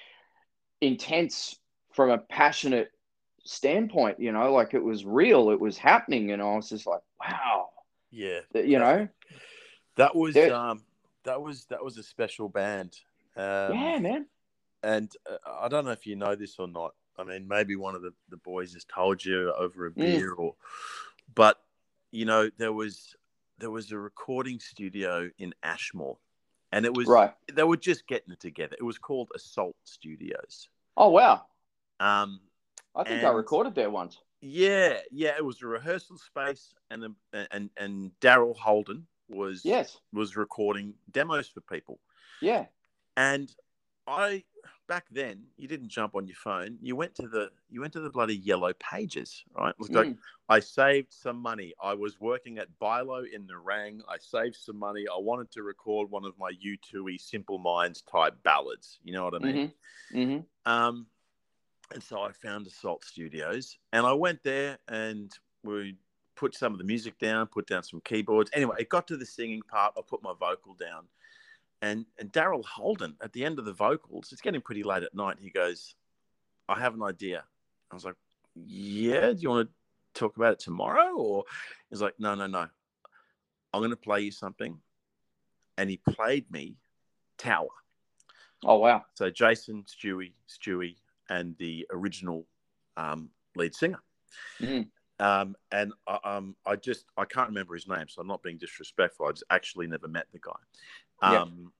intense from a passionate standpoint, you know, like it was real, it was happening, and I was just like, wow, Yeah. you That, know, that was that, um that was that was a special band. Um yeah, man, and uh, I don't know if you know this or not. I mean, maybe one of the, the boys has told you over a mm, beer or but you know, there was there was a recording studio in Ashmore, and it was right. they were just getting it together. It was called Assault Studios. Oh wow, Um I think I and recorded there once. yeah, yeah, it was a rehearsal space, and the, and and Daryl Holden was Yes, was recording demos for people. yeah, And I back then, you didn't jump on your phone. You went to the you went to the bloody Yellow Pages, right? It was like mm, I saved some money. I was working at Bilo in Nerang. I saved some money. I wanted to record one of my U two E Simple Minds type ballads. You know what I mean? mm-hmm, mm-hmm. Um, and so I found Assault Studios, and I went there, and we put some of the music down, put down some keyboards. Anyway, it got to the singing part. I put my vocal down, and and Daryl Holden at the end of the vocals, it's getting pretty late at night. He goes, "I have an idea." I was like, "Yeah, do you want to talk about it tomorrow?" Or he's like, "No, no, no. I'm going to play you something," and he played me Tower. Oh wow, So Jason, Stewie, Stewie, and the original um, lead singer. mm, Um, and I, um, I just, I can't remember his name, so I'm not being disrespectful. I just actually never met the guy. yeah, Um,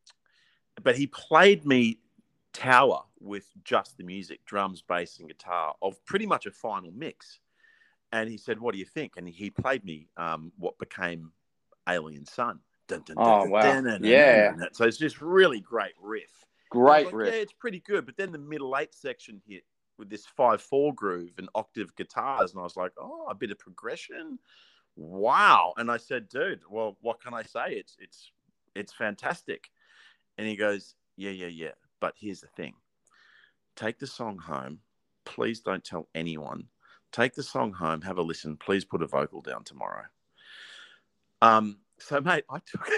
but he played me Tower with just the music, drums, bass, and guitar of pretty much a final mix. And he said, "What do you think?" And he played me um, what became Alien Sun. Dun, dun, dun, oh dun, wow, dun, dun, dun, yeah, dun, dun. So it's just really great riff. And I was great like, riff, yeah, it's pretty good. But then the middle eight section hit with this five four groove and octave guitars, and I was like, oh, a bit of progression. Wow. And I said, dude, well, what can I say? It's it's it's fantastic. And he goes, yeah, yeah, yeah. But here's the thing. Take the song home. Please don't tell anyone. Take the song home, have a listen. Please put a vocal down tomorrow. Um, so mate, I took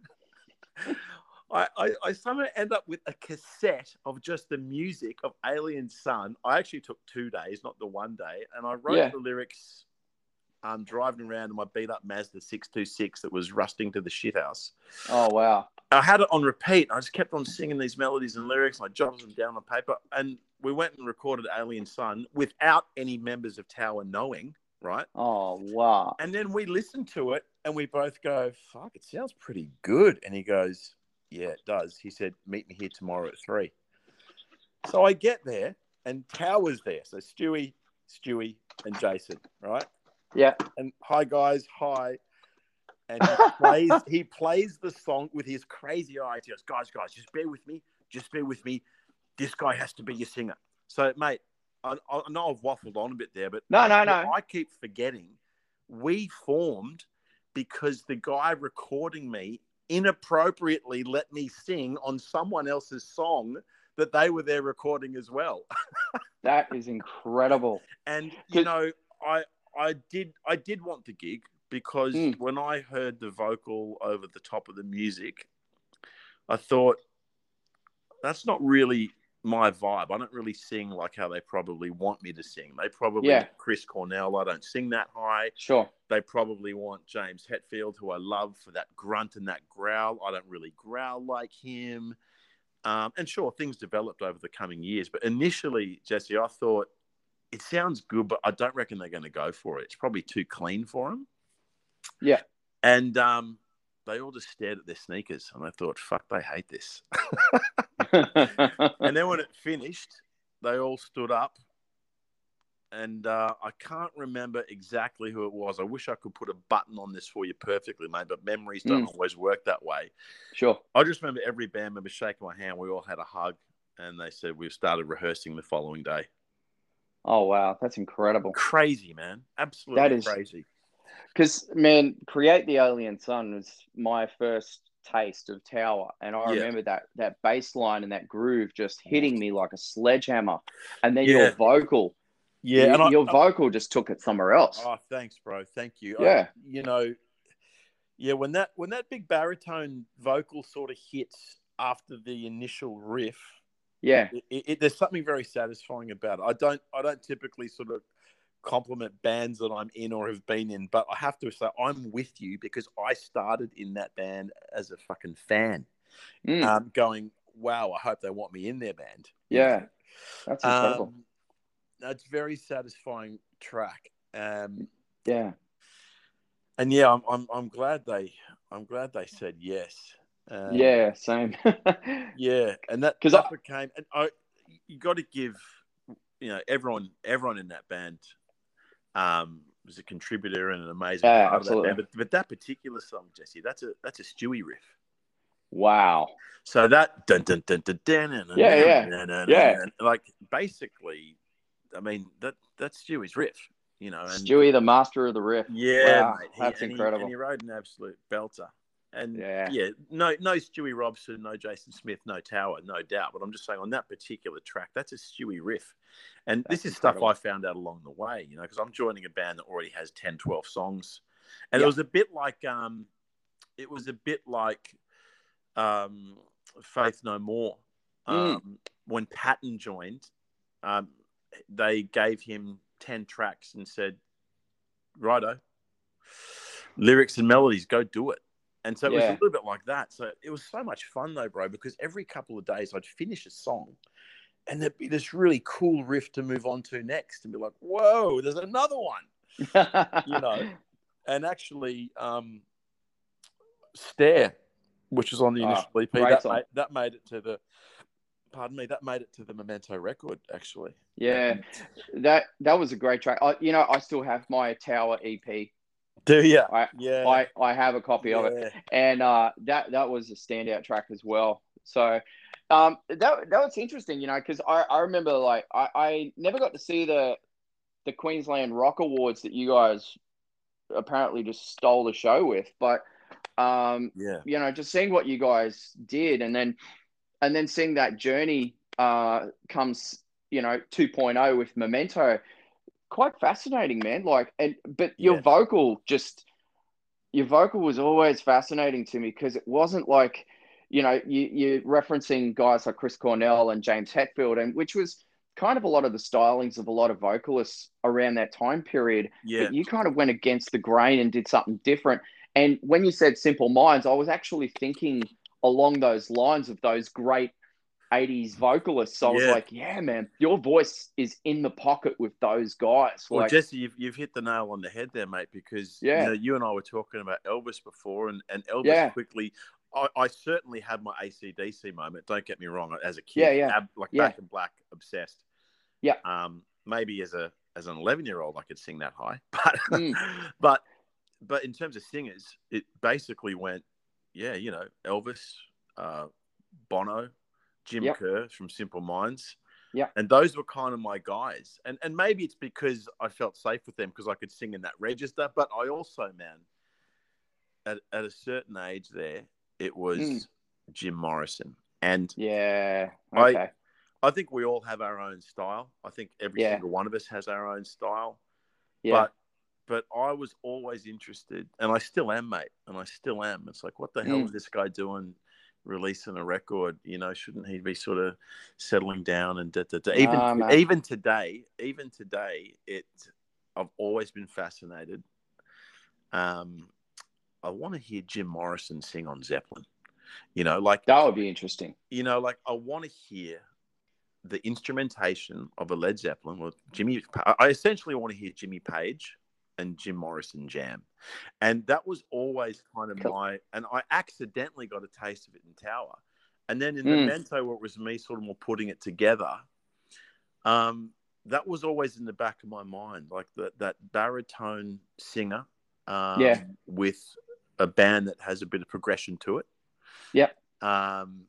I, I, I somehow end up with a cassette of just the music of Alien Sun. I actually took two days, not the one day, and I wrote yeah, the lyrics um, driving around in my beat up Mazda six two six that was rusting to the shithouse. oh wow, I had it on repeat. I just kept on singing these melodies and lyrics. And I jotted them down on paper, and we went and recorded Alien Sun without any members of Tower knowing, right? oh wow, And then we listened to it, and we both go, fuck, it sounds pretty good. And he goes, yeah, it does. He said, meet me here tomorrow at three. So I get there, and Tower's there. So Stewie, Stewie, and Jason, right? yeah, And hi, guys, hi. And he plays, he plays the song with his crazy eyes. He goes, guys, guys, just bear with me. Just bear with me. This guy has to be your singer. So, mate, I, I know I've waffled on a bit there, but No, I, no, no. I keep forgetting we formed because the guy recording me inappropriately let me sing on someone else's song that they were there recording as well. That is incredible. And you know, I I did I did want the gig because Mm. when I heard the vocal over the top of the music, I thought that's not really my vibe. I don't really sing like how they probably want me to sing. They probably Yeah. want Chris Cornell. I don't sing that high. Sure. They probably want James Hetfield, who I love for that grunt and that growl. I don't really growl like him. Um, and sure, things developed over the coming years. But initially, Jesse, I thought it sounds good, but I don't reckon they're going to go for it. It's probably too clean for them. Yeah. And um, they all just stared at their sneakers, and I thought, fuck, they hate this. And then when it finished, they all stood up, and uh, I can't remember exactly who it was. I wish I could put a button on this for you perfectly, mate, but memories don't Mm. always work that way. Sure. I just remember every band member shaking my hand. We all had a hug, and they said we've started rehearsing the following day. Oh, wow. That's incredible. Crazy, man. Absolutely That is crazy. Because, man, Create the Alien Sun was my first taste of Tower. And I Yeah. remember that that bass line and that groove just hitting me like a sledgehammer. And then Yeah. your vocal, Yeah, you- and I, your I- vocal just took it somewhere else. Oh, thanks, bro. Thank you. Yeah. I, you know, yeah, when that when that big baritone vocal sort of hits after the initial riff, Yeah. it, it, there's something very satisfying about it. I don't I don't typically sort of compliment bands that I'm in or have been in, but I have to say I'm with you because I started in that band as a fucking fan, Mm. um, going, wow, I hope they want me in their band. you Yeah. know? That's incredible. Um, that's very satisfying track. Um, yeah. and yeah, I'm, I'm I'm glad they I'm glad they said yes. Um, Yeah. Same. yeah, and that 'Cause that I- became. And I, you got to give, you know, everyone everyone in that band um, was a contributor and an amazing Yeah, part absolutely. of that band. But, but that particular song, Jesse, that's a that's a Stewie riff. Wow. So that dun dun dun dun dun dun dun Yeah, dun yeah. dun dun Yeah. dun, like basically, I mean that that's Stewie's riff, you know. And Stewie, the master of the riff. yeah, Wow, mate, he, that's and incredible. He, and he wrote an absolute belter. And Yeah. yeah, no, no Stewie Robson, no Jason Smith, no Tower, no doubt. But I'm just saying on that particular track, that's a Stewie riff. And That's this is incredible. stuff I found out along the way, you know, because I'm joining a band that already has ten, twelve songs. And Yeah. it was a bit like, um, it was a bit like um, Faith No More. Mm. Um, when Patton joined, um, they gave him ten tracks and said, righto, lyrics and melodies, go do it. And so it was Yeah. a little bit like that. So it was so much fun though, bro, because every couple of days I'd finish a song and there'd be this really cool riff to move on to next and be like, whoa, there's another one, you know. And actually, um, Stare, which was on the Oh, initial E P, great that song. made, that made it to the, pardon me, that made it to the Memento record, actually. Yeah, that that was a great track. I, you know, I still have my Tower E P. Do you? I, Yeah. I, I have a copy of it, Yeah. and uh, that that was a standout track as well. So, um, that that was interesting, you know, because I, I remember like I, I never got to see the the Queensland Rock Awards that you guys apparently just stole the show with, but um, Yeah. you know, just seeing what you guys did, and then and then seeing that journey uh comes, you know, two point oh with Memento. Quite fascinating, man. Like, and but your Yeah. vocal just your vocal was always fascinating to me because it wasn't like, you know, you you're referencing guys like Chris Cornell and James Hetfield, and which was kind of a lot of the stylings of a lot of vocalists around that time period. Yeah. But you kind of went against the grain and did something different. And when you said Simple Minds, I was actually thinking along those lines of those great eighties vocalists. I was Yeah. like, yeah, man, your voice is in the pocket with those guys. Well, Like, Jesse, you've, you've hit the nail on the head there, mate, because Yeah. you know, you and I were talking about Elvis before, and, and Elvis Yeah. quickly, I, I certainly had my A C D C moment, don't get me wrong, as a kid, Yeah, yeah. ab- like Yeah. Back in Black, obsessed. Yeah. Um, maybe as a as an eleven-year-old, I could sing that high, but, Mm. but, but in terms of singers, it basically went, yeah, you know, Elvis, uh, Bono, Jim Yep. Kerr from Simple Minds, Yeah. And those were kind of my guys. And and maybe it's because I felt safe with them because I could sing in that register. But I also, man, at, at a certain age there, it was Mm. Jim Morrison. And Yeah. Okay. I, I think we all have our own style. I think every Yeah. single one of us has our own style. Yeah. But but I was always interested, and I still am, mate, and I still am. It's like, what the hell Mm. is this guy doing releasing a record? You know, shouldn't he be sort of settling down and da, da, da. Even Nah, man. even today, even today, it I've always been fascinated. Um, I want to hear Jim Morrison sing on Zeppelin. You know, like That would be interesting. you know, like I want to hear the instrumentation of a Led Zeppelin with Jimmy. I essentially want to hear Jimmy Page and Jim Morrison jam. And that was always kind of Cool. my, and I accidentally got a taste of it in Tower. And then in Mm. Memento, where it was me sort of more putting it together, um, that was always in the back of my mind, like that, that baritone singer um, Yeah. with a band that has a bit of progression to it. Yep. Um,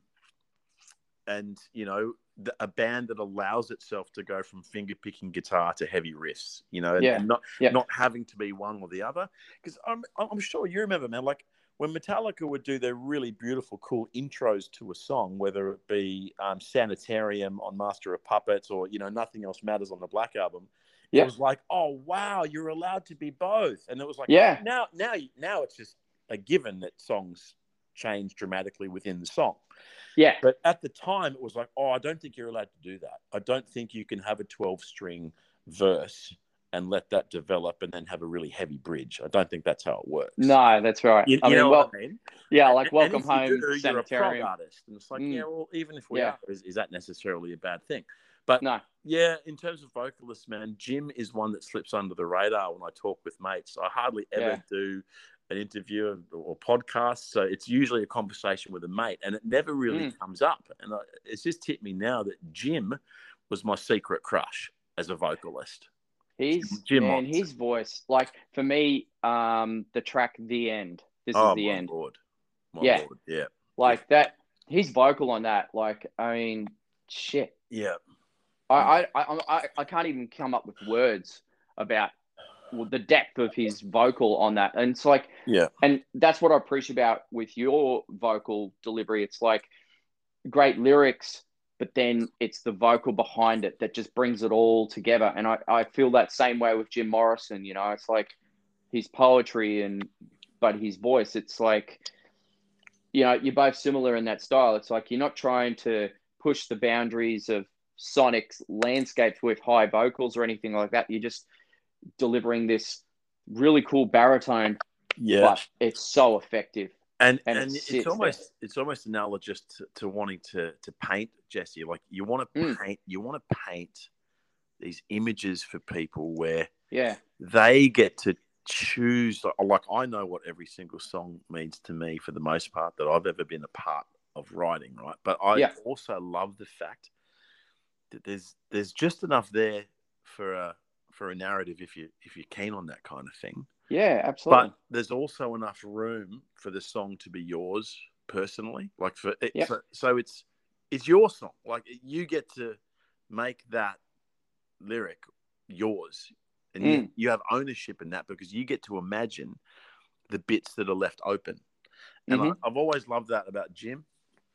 and, you know, the, a band that allows itself to go from finger picking guitar to heavy riffs, you know, and, Yeah. and not Yeah. not having to be one or the other. Because I'm I'm sure you remember, man, like when Metallica would do their really beautiful, cool intros to a song, whether it be um, Sanitarium on Master of Puppets or you know Nothing Else Matters on the Black Album, it Yeah. was like, oh wow, you're allowed to be both, and it was like, Yeah. now now now it's just a given that songs change dramatically within the song. Yeah. But at the time, it was like, oh, I don't think you're allowed to do that. I don't think you can have a twelve-string verse and let that develop and then have a really heavy bridge. I don't think that's how it works. No, that's right. You, I you mean, know well, what I mean? yeah, like And Welcome if you Home, do, you're a prog Sanitarium. artist. And it's like, Mm. yeah, well, even if we Yeah. are, is, is that necessarily a bad thing? But No. yeah, in terms of vocalists, man, Jim is one that slips under the radar when I talk with mates. I hardly ever Yeah. do an interview or podcast, so it's usually a conversation with a mate, and it never really Mm. comes up. And I, it's just hit me now that Jim was my secret crush as a vocalist. He's Jim man, Mott. his voice, like for me, um, the track "The End." This Oh is the my end. lord, my Yeah. lord, yeah, Like that. His vocal on that, like, I mean, shit. yeah. I, I, I, I, I can't even come up with words about well, the depth of his vocal on that. And it's like, Yeah. and that's what I appreciate about with your vocal delivery. It's like great lyrics, but then it's the vocal behind it that just brings it all together. And I, I feel that same way with Jim Morrison. You know, it's like his poetry and, but his voice, it's like, you know, you're both similar in that style. It's like you're not trying to push the boundaries of sonic landscapes with high vocals or anything like that. You're just delivering this really cool baritone, Yeah. but it's so effective. And And and, it it's sits almost there. it's almost analogous to, to wanting to to paint, Jesse. Like you want to Mm. paint, you want to paint these images for people where Yeah. they get to choose. Like I know what every single song means to me for the most part that I've ever been a part of writing, right? But I Yeah. also love the fact that there's there's just enough there for a for a narrative if you if you're keen on that kind of thing. Yeah, absolutely. But there's also enough room for the song to be yours personally. Like for it, Yeah. so, so it's it's your song. Like you get to make that lyric yours, and you Mm. you have ownership in that because you get to imagine the bits that are left open. And Mhm. I, I've always loved that about Jim.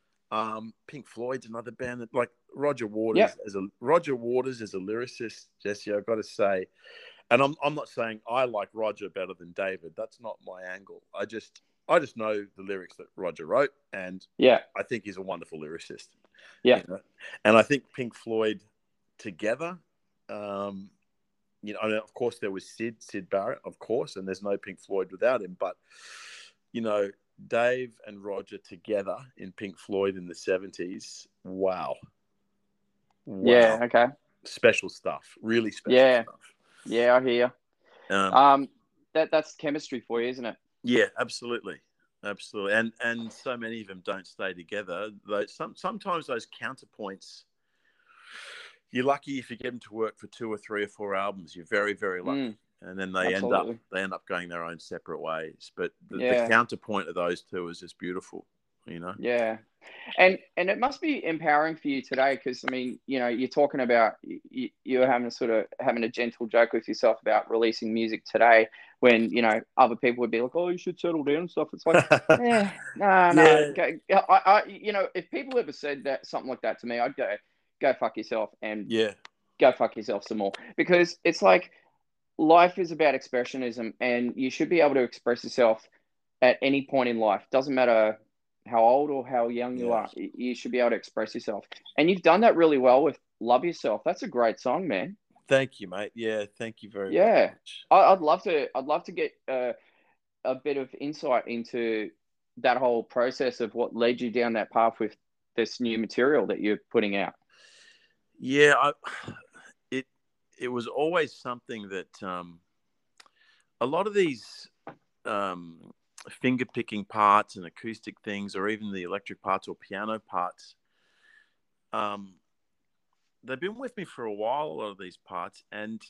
Um, Pink Floyd's another band that, like Roger Waters Yep. as a Roger Waters as a lyricist, Jesse, I've got to say, and I'm I'm not saying I like Roger better than David. That's not my angle. I just I just know the lyrics that Roger wrote, and Yeah. I think he's a wonderful lyricist. Yeah. You know? And I think Pink Floyd together, um, you know, I mean, of course there was Sid, Sid Barrett, of course, and there's no Pink Floyd without him. But you know, Dave and Roger together in Pink Floyd in the seventies, wow, wow, Yeah. Okay. special stuff, really special Yeah. stuff. Yeah, I hear. Um, Um, that that's chemistry for you, isn't it? Yeah, absolutely, absolutely, and and so many of them don't stay together. Though some sometimes those counterpoints, you're lucky if you get them to work for two or three or four albums. You're very very lucky, Mm. and then they Absolutely. end up they end up going their own separate ways. But the, Yeah. the counterpoint of those two is just beautiful, you know. Yeah. And and it must be empowering for you today because, I mean, you know, you're talking about, you, you're having a sort of having a gentle joke with yourself about releasing music today when, you know, other people would be like, oh, you should settle down and stuff. It's like, eh, no, no. Yeah. Go, I, I, you know, if people ever said that, something like that to me, I'd go, go fuck yourself and Yeah. go fuck yourself some more. Because it's like, life is about expressionism and you should be able to express yourself at any point in life. Doesn't matter how old or how young you Yeah. are, you should be able to express yourself. And you've done that really well with Love Yourself. That's a great song, man. Thank you, mate. Yeah, thank you very Yeah. much. I, I'd love to, I'd love to get uh, a bit of insight into that whole process of what led you down that path with this new material that you're putting out. Yeah, I, it it was always something that um, a lot of these um, finger picking parts and acoustic things, or even the electric parts or piano parts, um, they've been with me for a while. A lot of these parts, and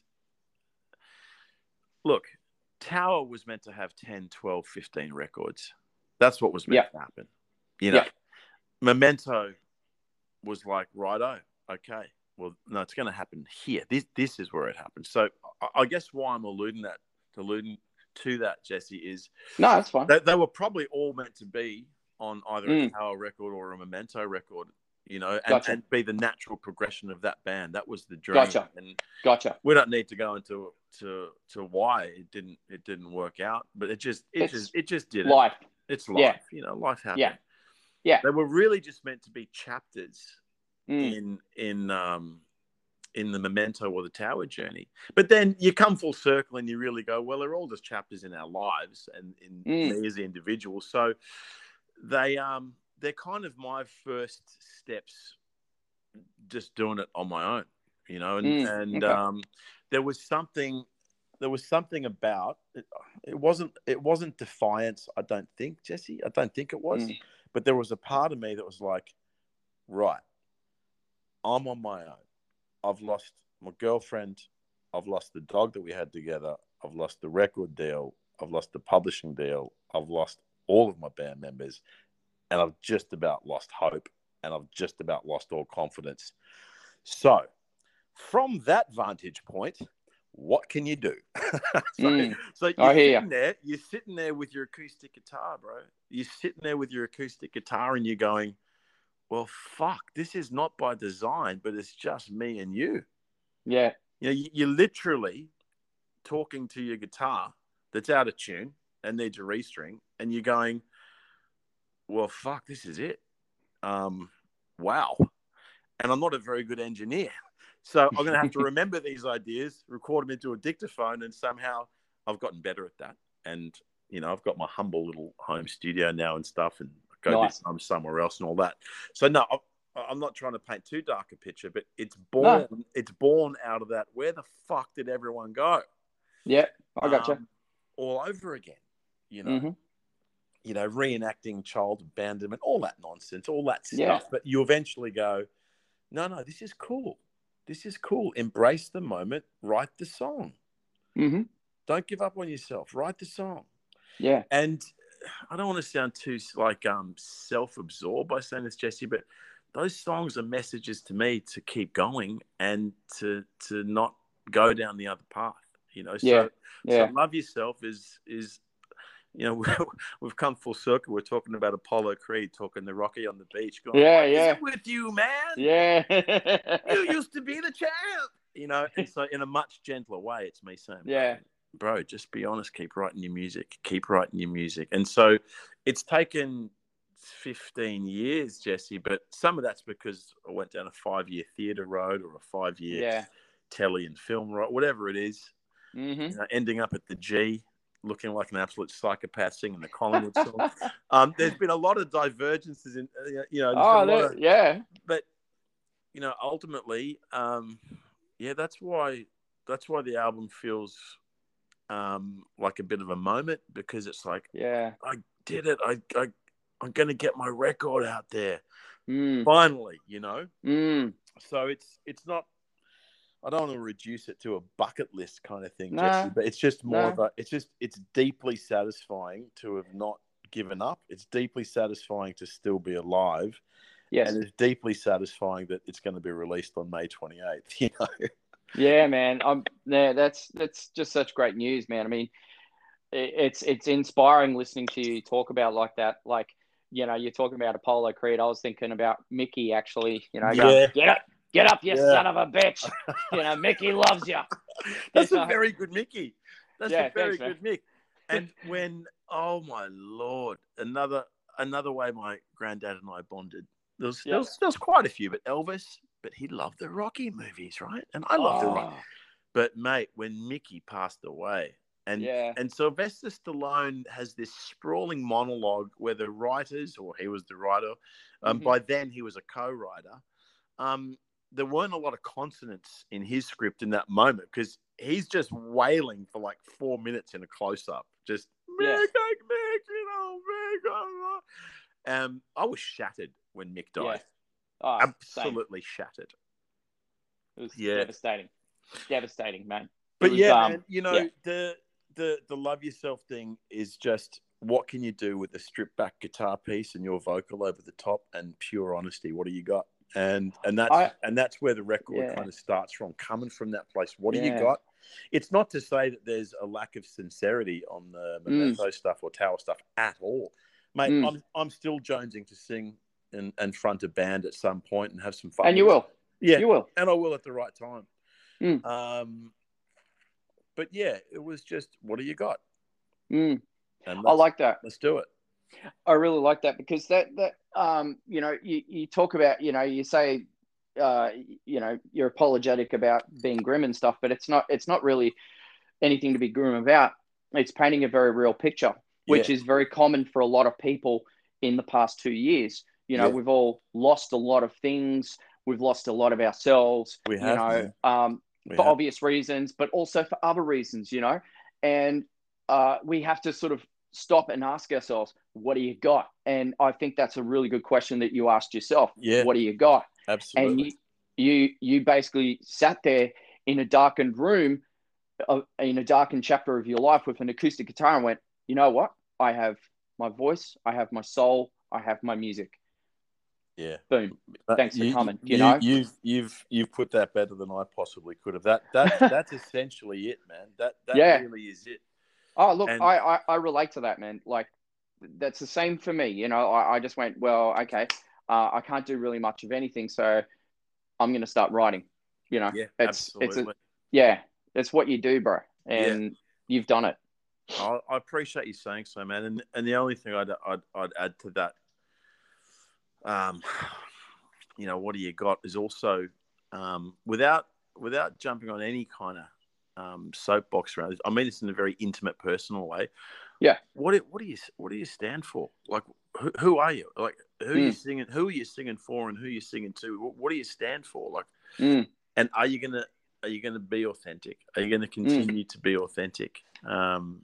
look, Tower was meant to have ten, twelve, fifteen records. That's what was meant Yeah. to happen. You know, Yeah. Memento was like, righto, okay. Well, no, it's going to happen here. This this is where it happened. So I, I guess why I'm alluding that alluding to that, Jesse, is No, that's fine. they, they were probably all meant to be on either Mm. a Tower record or a Memento record, you know, and, Gotcha. and be the natural progression of that band. That was the dream. Gotcha. And Gotcha. we don't need to go into to to why it didn't it didn't work out, but it just it It's just it just didn't. Life. It's life, Yeah. you know. Life happens. Yeah. Yeah. They were really just meant to be chapters Mm. in in um in the Memento or the Tower journey. But then you come full circle and you really go, well, they're all just chapters in our lives and in Mm. me as an individual. So they um they're kind of my first steps just doing it on my own, you know, and Mm. and Okay. um there was something there was something about it, it wasn't it wasn't defiance, I don't think, Jesse. I don't think it was. Mm. But there was a part of me that was like, right, I'm on my own. I've lost my girlfriend. I've lost the dog that we had together. I've lost the record deal. I've lost the publishing deal. I've lost all of my band members. And I've just about lost hope. And I've just about lost all confidence. So, from that vantage point, what can you do? so, Mm. so you're I hear sitting there, you're sitting there with your acoustic guitar, bro. You're sitting there with your acoustic guitar and you're going, well, fuck, this is not by design, but it's just me and you. Yeah. You know, you- you're literally talking to your guitar that's out of tune and needs a restring, and you're going, well, fuck, this is it. Um, wow. And I'm not a very good engineer. So I'm going to have to remember these ideas, record them into a dictaphone, and somehow I've gotten better at that. And, you know, I've got my humble little home studio now and stuff, and go Nice. this time somewhere else and all that. So no, I- I'm not trying to paint too dark a picture, but it's born, No. it's born out of that. Where the fuck did everyone go? Yeah. I gotcha. Um, all over again, you know. Mm-hmm. You know, reenacting child abandonment, all that nonsense, all that stuff. Yeah. But you eventually go, no, no, this is cool. This is cool. Embrace the moment. Write the song. Mm-hmm. Don't give up on yourself. Write the song. Yeah. And I don't want to sound too like um self-absorbed by saying this, Jesse, but those songs are messages to me to keep going and to to not go down the other path. You know, so Yeah. Yeah. so love yourself is is you know, we've come full circle. We're talking about Apollo Creed, talking to Rocky on the beach. Going, Yeah, what is yeah. it with you, man? Yeah. You used to be the champ. You know, and so in a much gentler way, it's me saying, Yeah. bro, bro, just be honest. Keep writing your music. Keep writing your music. And so it's taken fifteen years, Jesse, but some of that's because I went down a five-year theatre road or a five-year Yeah. telly and film road, whatever it is, Mm-hmm. you know, ending up at the G, looking like an absolute psychopath singing the Collingwood song. um, there's been a lot of divergences in, uh, you know, there's Oh, been a lot that, of, yeah. but, you know, ultimately, um, yeah, that's why, that's why the album feels um, like a bit of a moment, because it's like, Yeah. I did it. I, I, I'm going to get my record out there. Mm. Finally, you know? Mm. So it's, it's not, I don't want to reduce it to a bucket list kind of thing, Nah, Jesse, but it's just more nah. of a, it's just, it's deeply satisfying to have not given up. It's deeply satisfying to still be alive. Yes. And it's deeply satisfying that it's going to be released on May twenty-eighth, you know? Yeah, man. I'm yeah, that's that's just such great news, man. I mean, it, it's it's inspiring listening to you talk about like that. Like, you know, you're talking about Apollo Creed. I was thinking about Mickey actually, you know, going, Yeah. get up, get up, you Yeah. son of a bitch. You know, Mickey loves you. That's You a know? very good Mickey. That's Yeah, a very thanks, good Mick. And when, oh my Lord, another another way my granddad and I bonded. There was, Yeah. there was, there was quite a few, but Elvis, but he loved the Rocky movies, right? And I love the Rocky. Oh, But mate, when Mickey passed away, and yeah. and Sylvester Stallone has this sprawling monologue where the writers, or he was the writer, um, Mhm. by then he was a co-writer. Um, there weren't a lot of consonants in his script in that moment because he's just wailing for like four minutes in a close-up, just Yeah. Mick, Mick, you know, Mick. uh, uh." Um, I was shattered when Mick Yeah. died. Oh, same. Absolutely shattered. It was Yeah. devastating. Devastating, man. It But was, yeah, um, man, you know, yeah. the the the love yourself thing is just what can you do with a stripped back guitar piece and your vocal over the top and pure honesty? What do you got? And and that's I- and that's where the record Yeah. kind of starts from, coming from that place. What do you Yeah. got? It's not to say that there's a lack of sincerity on the Memento stuff or Tower stuff at all, mate. Mm. I'm I'm still jonesing to sing and, and front a band at some point and have some fun. And you with it. will. Yeah, You will. and I will at the right time. Mm. Um, but yeah, it was just, what do you got? Mm. And I like that. Let's do it. I really like that because that that um you know you, you talk about you know you say uh you know you're apologetic about being grim and stuff, but it's not it's not really anything to be grim about. It's painting a very real picture, which Yeah. is very common for a lot of people in the past two years. You know, Yeah. we've all lost a lot of things. We've lost a lot of ourselves. We you have, know, man. um, We for have. obvious reasons, but also for other reasons. You know, and uh, we have to sort of stop and ask ourselves, what do you got? And I think that's a really good question that you asked yourself. Yeah. What do you got? Absolutely. And you, you, you basically sat there in a darkened room, uh, in a darkened chapter of your life with an acoustic guitar and went, you know what? I have my voice, I have my soul, I have my music. Yeah. Boom. That- Thanks for you, coming. You, You, know? you've you've you've put that better than I possibly could have. That that's that's essentially it, man. That that Yeah. really is it. Oh, look, And- I, I, I relate to that, man. Like, that's the same for me. You know, I, I just went, well, okay, uh, I can't do really much of anything, so I'm going to start writing. You know, Yeah, it's it's absolutely. a, yeah, it's what you do, bro, and you've done it. I, I appreciate you saying so, man. And and the only thing I'd I'd, I'd add to that, um, you know, what do you got is also, um, without without jumping on any kind of um, soapbox around this. I mean, it's in a very intimate, personal way. Yeah. What do, what do you what do you stand for? Like, who, who are you? Like, who Mm. you singing? Who are you singing for, and who you singing to? What, what do you stand for? Like, Mm. and are you gonna are you gonna be authentic? Are you gonna continue mm. to be authentic? Um,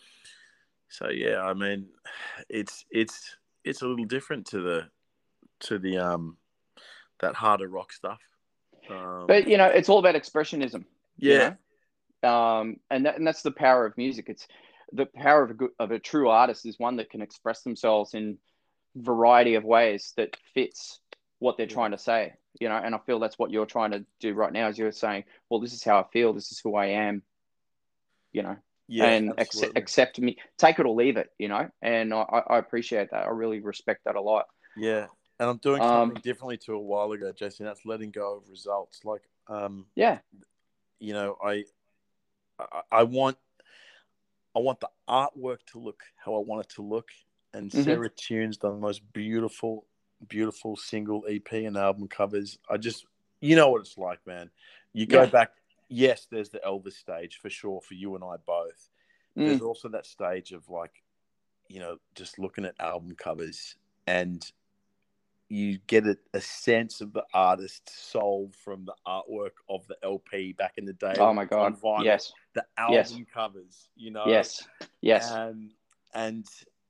so yeah, I mean, it's it's it's a little different to the to the um that harder rock stuff. Um, but you know, it's all about expressionism. Yeah. You know? Um, and that, and that's the power of music. It's the power of a good, of a true artist is one that can express themselves in variety of ways that fits what they're yeah. trying to say. You know, and I feel that's what you're trying to do right now. Is you're saying, well, this is how I feel. This is who I am. You know. Yeah, and accept, accept me, take it or leave it, you know, and I, I appreciate that. I really respect that a lot. Yeah, and I'm doing something um, differently to a while ago, Jesse. That's letting go of results. Like, um, yeah, you know, I, I, I want, I want the artwork to look how I want it to look. And mm-hmm. Sarah Tune's done the most beautiful, beautiful single E P and album covers. I just, you know what it's like, man. You go yeah. back. Yes, there's the Elvis stage for sure for you and I both. Mm. There's also that stage of like, you know, just looking at album covers and you get a, a sense of the artist's soul from the artwork of the L P back in the day. Oh my God. Vinyl, yes. The album yes. covers, you know. Yes. Yes. And, and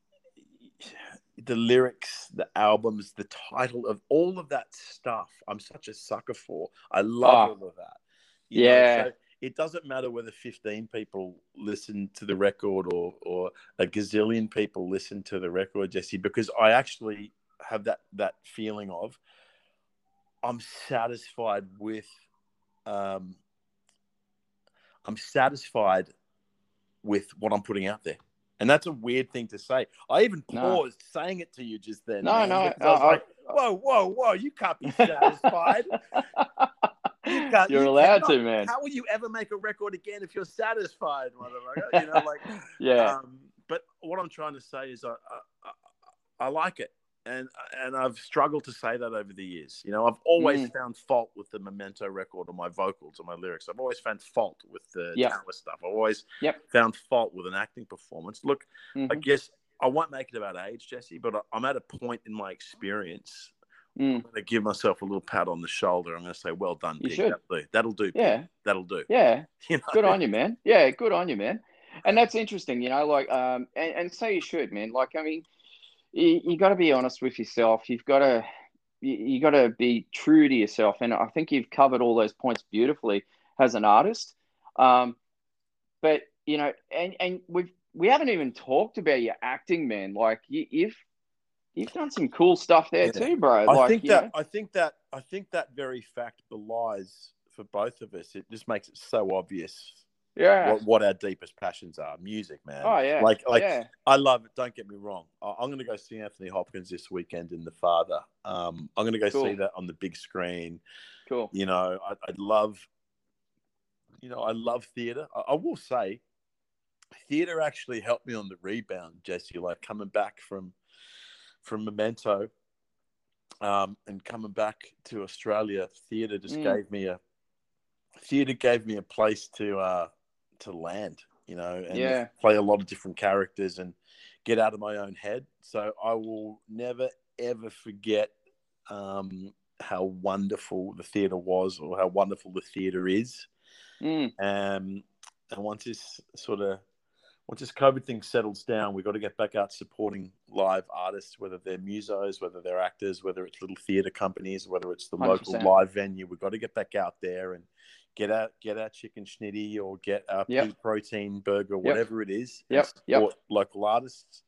the lyrics, the albums, the title of all of that stuff, I'm such a sucker for. I love oh. all of that. You yeah. Know, so it doesn't matter whether fifteen people listen to the record or or a gazillion people listen to the record, Jesse, because I actually have that that feeling of I'm satisfied with um I'm satisfied with what I'm putting out there. And that's a weird thing to say. I even paused no. saying it to you just then. No, man, no. because I was uh, like, whoa, whoa, whoa, you can't be satisfied. you can't, you're you allowed cannot, to, man. How will you ever make a record again if you're satisfied, motherfucker? You know, like, yeah. Um, but what I'm trying to say is I, I, I, I like it. And and I've struggled to say that over the years. You know, I've always mm. found fault with the Memento record or my vocals or my lyrics. I've always found fault with the yep. Tower stuff. I've always yep. found fault with an acting performance. Look, mm-hmm. I guess I won't make it about age, Jesse, but I'm at a point in my experience. Mm. I'm going to give myself a little pat on the shoulder. I'm going to say, well done, you Pig. should. That'll do. That'll do, Pig. Yeah. That'll do. Yeah. You know? Good on you, man. Yeah, good on you, man. And that's interesting, you know, like, um, and, and so you should, man. Like, I mean, you, you got to be honest with yourself. You've got to, you, you got to be true to yourself. And I think you've covered all those points beautifully as an artist. Um, but you know, and and we've we haven't even talked about your acting, man. Like you, you've you've done some cool stuff there yeah. too, bro. I like, think you that know? I think that I think that very fact belies for both of us. It just makes it so obvious. Yeah. What, what our deepest passions are. Music, man. Oh, yeah. Like, like yeah. I love it. Don't get me wrong. I, I'm going to go see Anthony Hopkins this weekend in The Father. Um, I'm going to go cool. see that on the big screen. Cool. You know, I, I love, you know, I love theatre. I, I will say, theatre actually helped me on the rebound, Jesse. Like coming back from, from Memento, um, and coming back to Australia, theatre just Mm. gave me a, theatre gave me a place to, uh, to land, you know, and yeah. play a lot of different characters and get out of my own head. So I will never, ever forget um, how wonderful the theatre was or how wonderful the theatre is. Mm. Um, and once this sort of, once this COVID thing settles down, we've got to get back out supporting live artists, whether they're musos, whether they're actors, whether it's little theatre companies, whether it's the one hundred percent. local live venue. We've got to get back out there and get our get our chicken schnitty or get our yep. pig protein burger, yep. whatever it is. Yep. Support yep. local artists.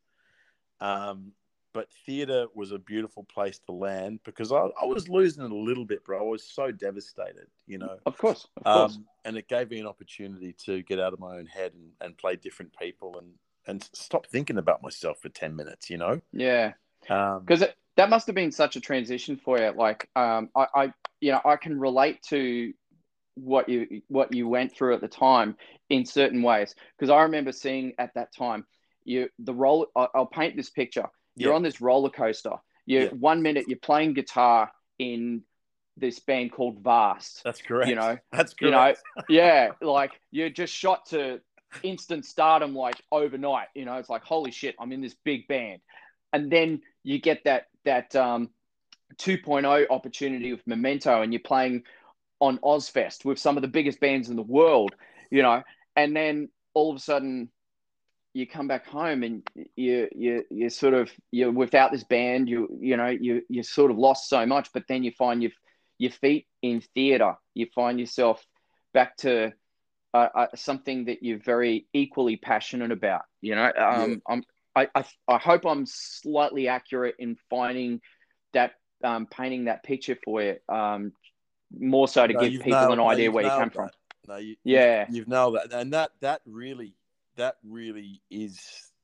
Um, but theatre was a beautiful place to land because I, I was losing it a little bit, bro. I was so devastated, you know. Of course, of course. Um, and it gave me an opportunity to get out of my own head and, and play different people and, and stop thinking about myself for ten minutes, you know? Yeah. Because Um, that must have been such a transition for you. Like, um, I, I, you know, I can relate to what you what you went through at the time in certain ways. Because I remember seeing at that time, you the roll. I'll paint this picture. You're Yeah. on this roller coaster. You Yeah. one minute you're playing guitar in this band called Vast. That's correct. You know, That's correct. you know, yeah, like you're just shot to instant stardom like overnight. You know, it's like holy shit, I'm in this big band, and then you get that that um, two point oh opportunity with Memento, and you're playing on Ozfest with some of the biggest bands in the world. You know, and then all of a sudden you come back home and you you you sort of you're without this band. You you know you you sort of lost so much, but then you find your your feet in theatre. You find yourself back to uh, uh, something that you're very equally passionate about. You know, um, Yeah. I'm I, I I hope I'm slightly accurate in finding that um, painting that picture for you. Um, more so to No, give you've people nailed- an no, idea you've where you nailed come that. from. No, you, Yeah. you've, you've nailed that, and that that really that really is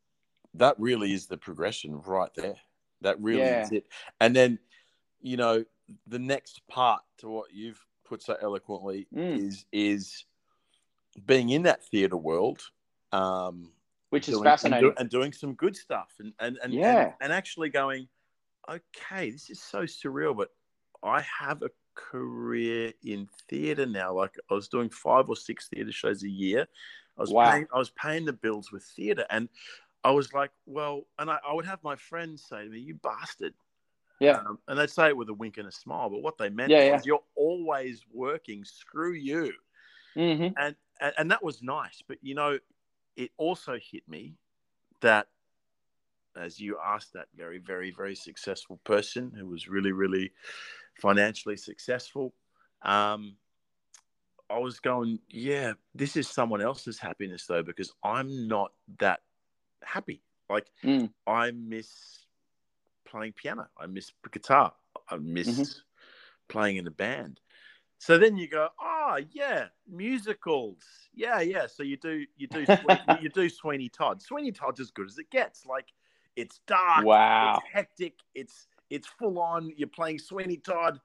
that really is the progression right there. That really Yeah. is it. And then, you know, the next part to what you've put so eloquently Mm. is is being in that theatre world, um, Which is doing- fascinating. and, do, and doing some good stuff, and and and, Yeah. and and actually going, okay, this is so surreal, but I have a career in theatre now. Like I was doing five or six theatre shows a year. I was Wow. paying I was paying the bills with theatre, and I was like, well, and I, I would have my friends say to me, "You bastard," Yeah. um, and they'd say it with a wink and a smile, but what they meant Yeah, was, "You're always working. Screw you," Mm-hmm. and, and and that was nice. But you know, it also hit me that, as you asked that very, very, very successful person who was really, really financially successful, um, I was going, yeah, this is someone else's happiness though, because I'm not that happy. Like Mm. I miss playing piano. I miss guitar. I miss Mm-hmm. playing in a band. So then you go, oh yeah, musicals. Yeah, yeah. So you do you do Sweeney, you do Sweeney Todd. Sweeney Todd's as good as it gets. Like it's dark, Wow. it's hectic, it's it's full on. You're playing Sweeney Todd,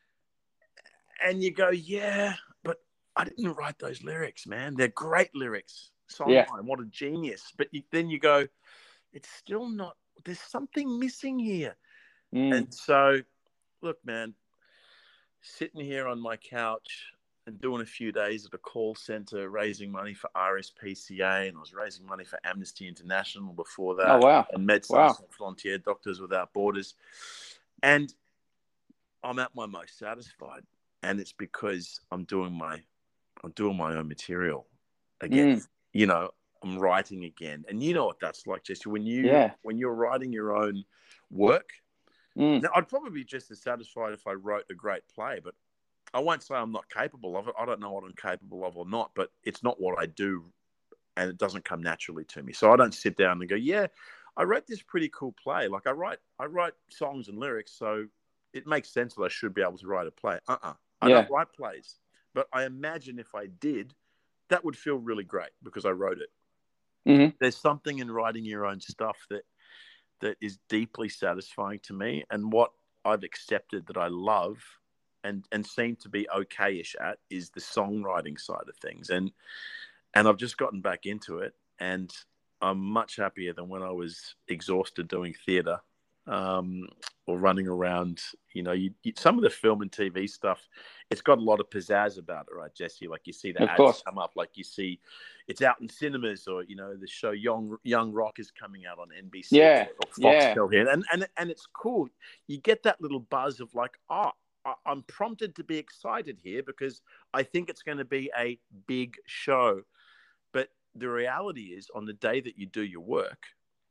and you go, yeah, but I didn't write those lyrics, man. They're great lyrics. Sondheim, Yeah. what a genius. But you, then you go, it's still not. There's something missing here. Mm. And so, look, man, sitting here on my couch and doing a few days at a call center, raising money for R S P C A, and I was raising money for Amnesty International before that. Oh, wow. And Médecins Wow. Sans Frontières, Doctors Without Borders. And I'm at my most satisfied. And it's because I'm doing my, I'm doing my own material again. Mm. You know, I'm writing again. And you know what that's like, Jesse, when you, Yeah. when you're writing your own work. Mm. Now, I'd probably be just as satisfied if I wrote a great play, but I won't say I'm not capable of it. I don't know what I'm capable of or not, but it's not what I do, and it doesn't come naturally to me. So I don't sit down and go, yeah, I wrote this pretty cool play. Like I write, I write songs and lyrics, so it makes sense that I should be able to write a play. Uh-uh. I Yeah. don't write plays, but I imagine if I did, that would feel really great because I wrote it. Mm-hmm. There's something in writing your own stuff that that is deeply satisfying to me, and what I've accepted that I love and and seem to be okay-ish at is the songwriting side of things. And and I've just gotten back into it, and I'm much happier than when I was exhausted doing theatre um, or running around. You know, you, you, some of the film and T V stuff, it's got a lot of pizzazz about it, right, Jesse? Like you see the Of ads course. come up, like you see it's out in cinemas, or you know, the show Young Young Rock is coming out on N B C Yeah, or yeah. Foxtel here, and and and it's cool. You get that little buzz of like, oh, I- I'm prompted to be excited here because I think it's going to be a big show. But the reality is, on the day that you do your work,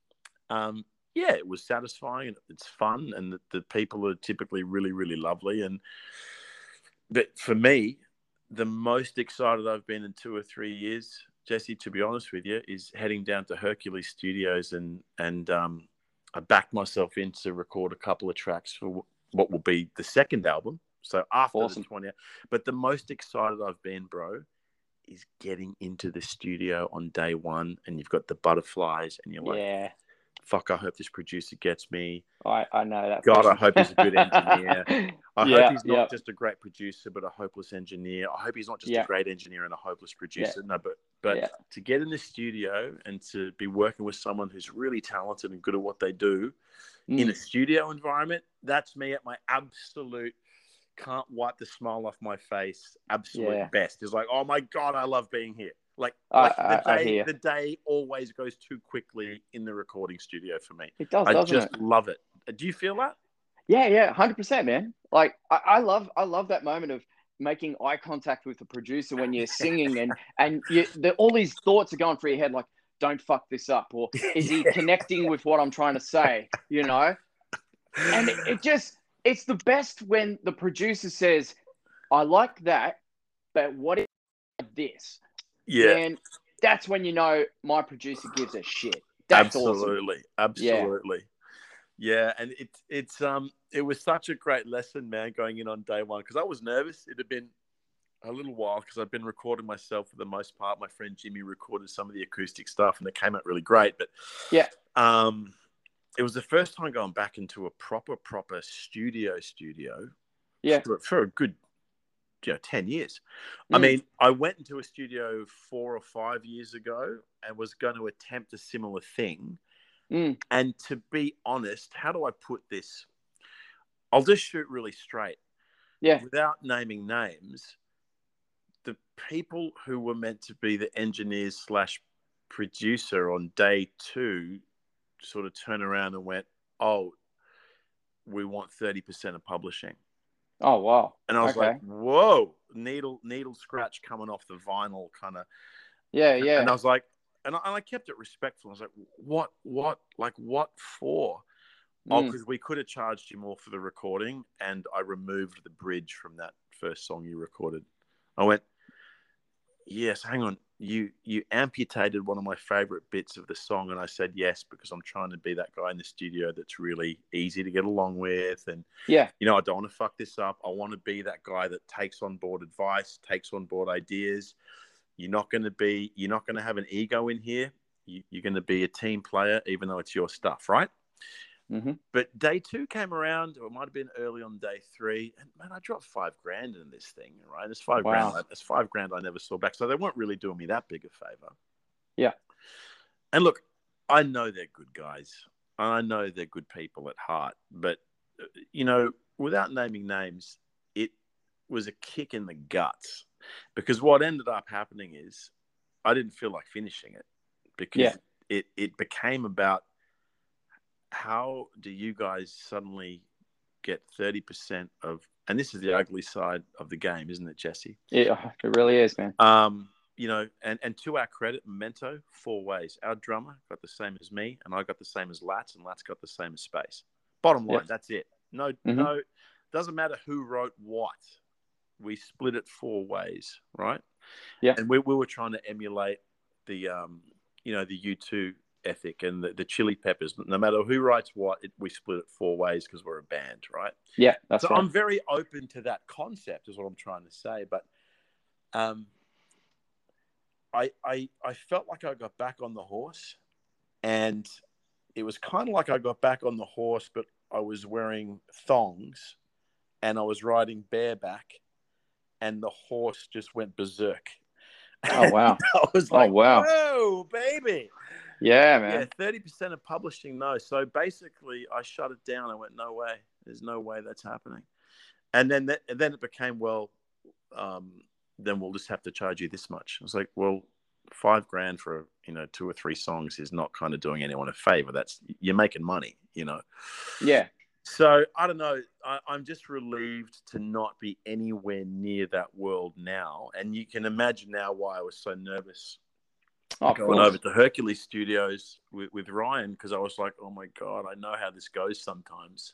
um, yeah, it was satisfying and it's fun, and the, the people are typically really, really lovely. And but for me, the most excited I've been in two or three years, Jesse, to be honest with you, is heading down to Hercules Studios, and and um, I backed myself in to record a couple of tracks for what will be the second album. So after Awesome. the twentieth, but the most excited I've been, bro, is getting into the studio on day one, and you've got the butterflies, and you're like, Yeah. fuck, I hope this producer gets me. I, I know that. God, I feeling. hope he's a good engineer. I yeah, hope he's not yeah. just a great producer, but a hopeless engineer. I hope he's not just Yeah. a great engineer and a hopeless producer. Yeah. No, but but Yeah. to get in the studio and to be working with someone who's really talented and good at what they do Mm. in a studio environment, that's me at my absolute can't wipe the smile off my face. Absolute Yeah. best. It's like, oh my God, I love being here. Like, I- like the I- I day, hear. the day always goes too quickly in the recording studio for me. It does, I doesn't just it? love it. Do you feel that? Yeah, yeah, hundred percent, man. Like I, I love, I love that moment of making eye contact with the producer when you're singing, and and you, the, all these thoughts are going through your head, like, don't fuck this up, or is he connecting with what I'm trying to say? You know, and it, it just, it's the best when the producer says, I like that, but what is this? Yeah, And that's when you know my producer gives a shit. That's absolutely, awesome. absolutely. Yeah, and it's it's um it was such a great lesson, man, going in on day one, because I was nervous. It had been a little while because I've been recording myself for the most part. My friend Jimmy recorded some of the acoustic stuff, and it came out really great. But Yeah. um, it was the first time going back into a proper proper studio studio. Yeah. for, for a good, you know, ten years. I Mm. mean, I went into a studio four or five years ago and was going to attempt a similar thing. Mm. And to be honest, how do I put this? I'll just shoot really straight. Yeah. Without naming names, the people who were meant to be the engineers slash producer on day two sort of turned around and went, oh, we want thirty percent of publishing. Oh, wow. And I was Okay. like, whoa, needle needle scratch coming off the vinyl kind of. Yeah, yeah. And I was like, and I, and I kept it respectful. I was like, what, what, like what for? Oh, Mm. because we could have charged you more for the recording, and I removed the bridge from that first song you recorded. I went, yes, hang on. You you amputated one of my favorite bits of the song, and I said yes because I'm trying to be that guy in the studio that's really easy to get along with, and Yeah. you know, I don't want to fuck this up. I want to be that guy that takes on board advice, takes on board ideas. You're not going to be, you're not going to have an ego in here. You, you're going to be a team player, even though it's your stuff, right? Mm-hmm. But day two came around, or it might have been early on day three, and man, I dropped five grand in this thing, right? It's five Wow. grand. It's five grand I never saw back, so they weren't really doing me that big a favor. Yeah. And look, I know they're good guys, and I know they're good people at heart, but you know, without naming names, it was a kick in the guts because what ended up happening is I didn't feel like finishing it because Yeah. it it became about. How do you guys suddenly get thirty percent of, and this is the ugly side of the game, isn't it, Jesse? Yeah, it really is, man. Um, you know, and, and to our credit, Memento, four ways. Our drummer got the same as me, and I got the same as Lats, and Lats got the same as Space. Bottom line, Yep. that's it. No, Mm-hmm. no, doesn't matter who wrote what. We split it four ways, right? Yeah. And we, we were trying to emulate the, um, you know, the U two ethic and the, the Chili Peppers. No matter who writes what, it, we split it four ways because we're a band, right? Yeah, that's so right. I'm very open to that concept is what I'm trying to say. But um, I, I, I felt like I got back on the horse, and it was kind of like I got back on the horse, but I was wearing thongs and I was riding bareback, and the horse just went berserk. Oh, wow. I was like, oh, wow. whoa, baby. Yeah, man. Yeah, thirty percent of publishing, no. So basically, I shut it down. I went, no way. There's no way that's happening. And then that, and then it became, well, um, then we'll just have to charge you this much. I was like, well, five grand for, you know, two or three songs is not kind of doing anyone a favor. That's, you're making money, you know? Yeah. So I don't know. I, I'm just relieved to not be anywhere near that world now. And you can imagine now why I was so nervous Oh, going over to Hercules Studios with, with Ryan, because I was like, oh my God, I know how this goes sometimes.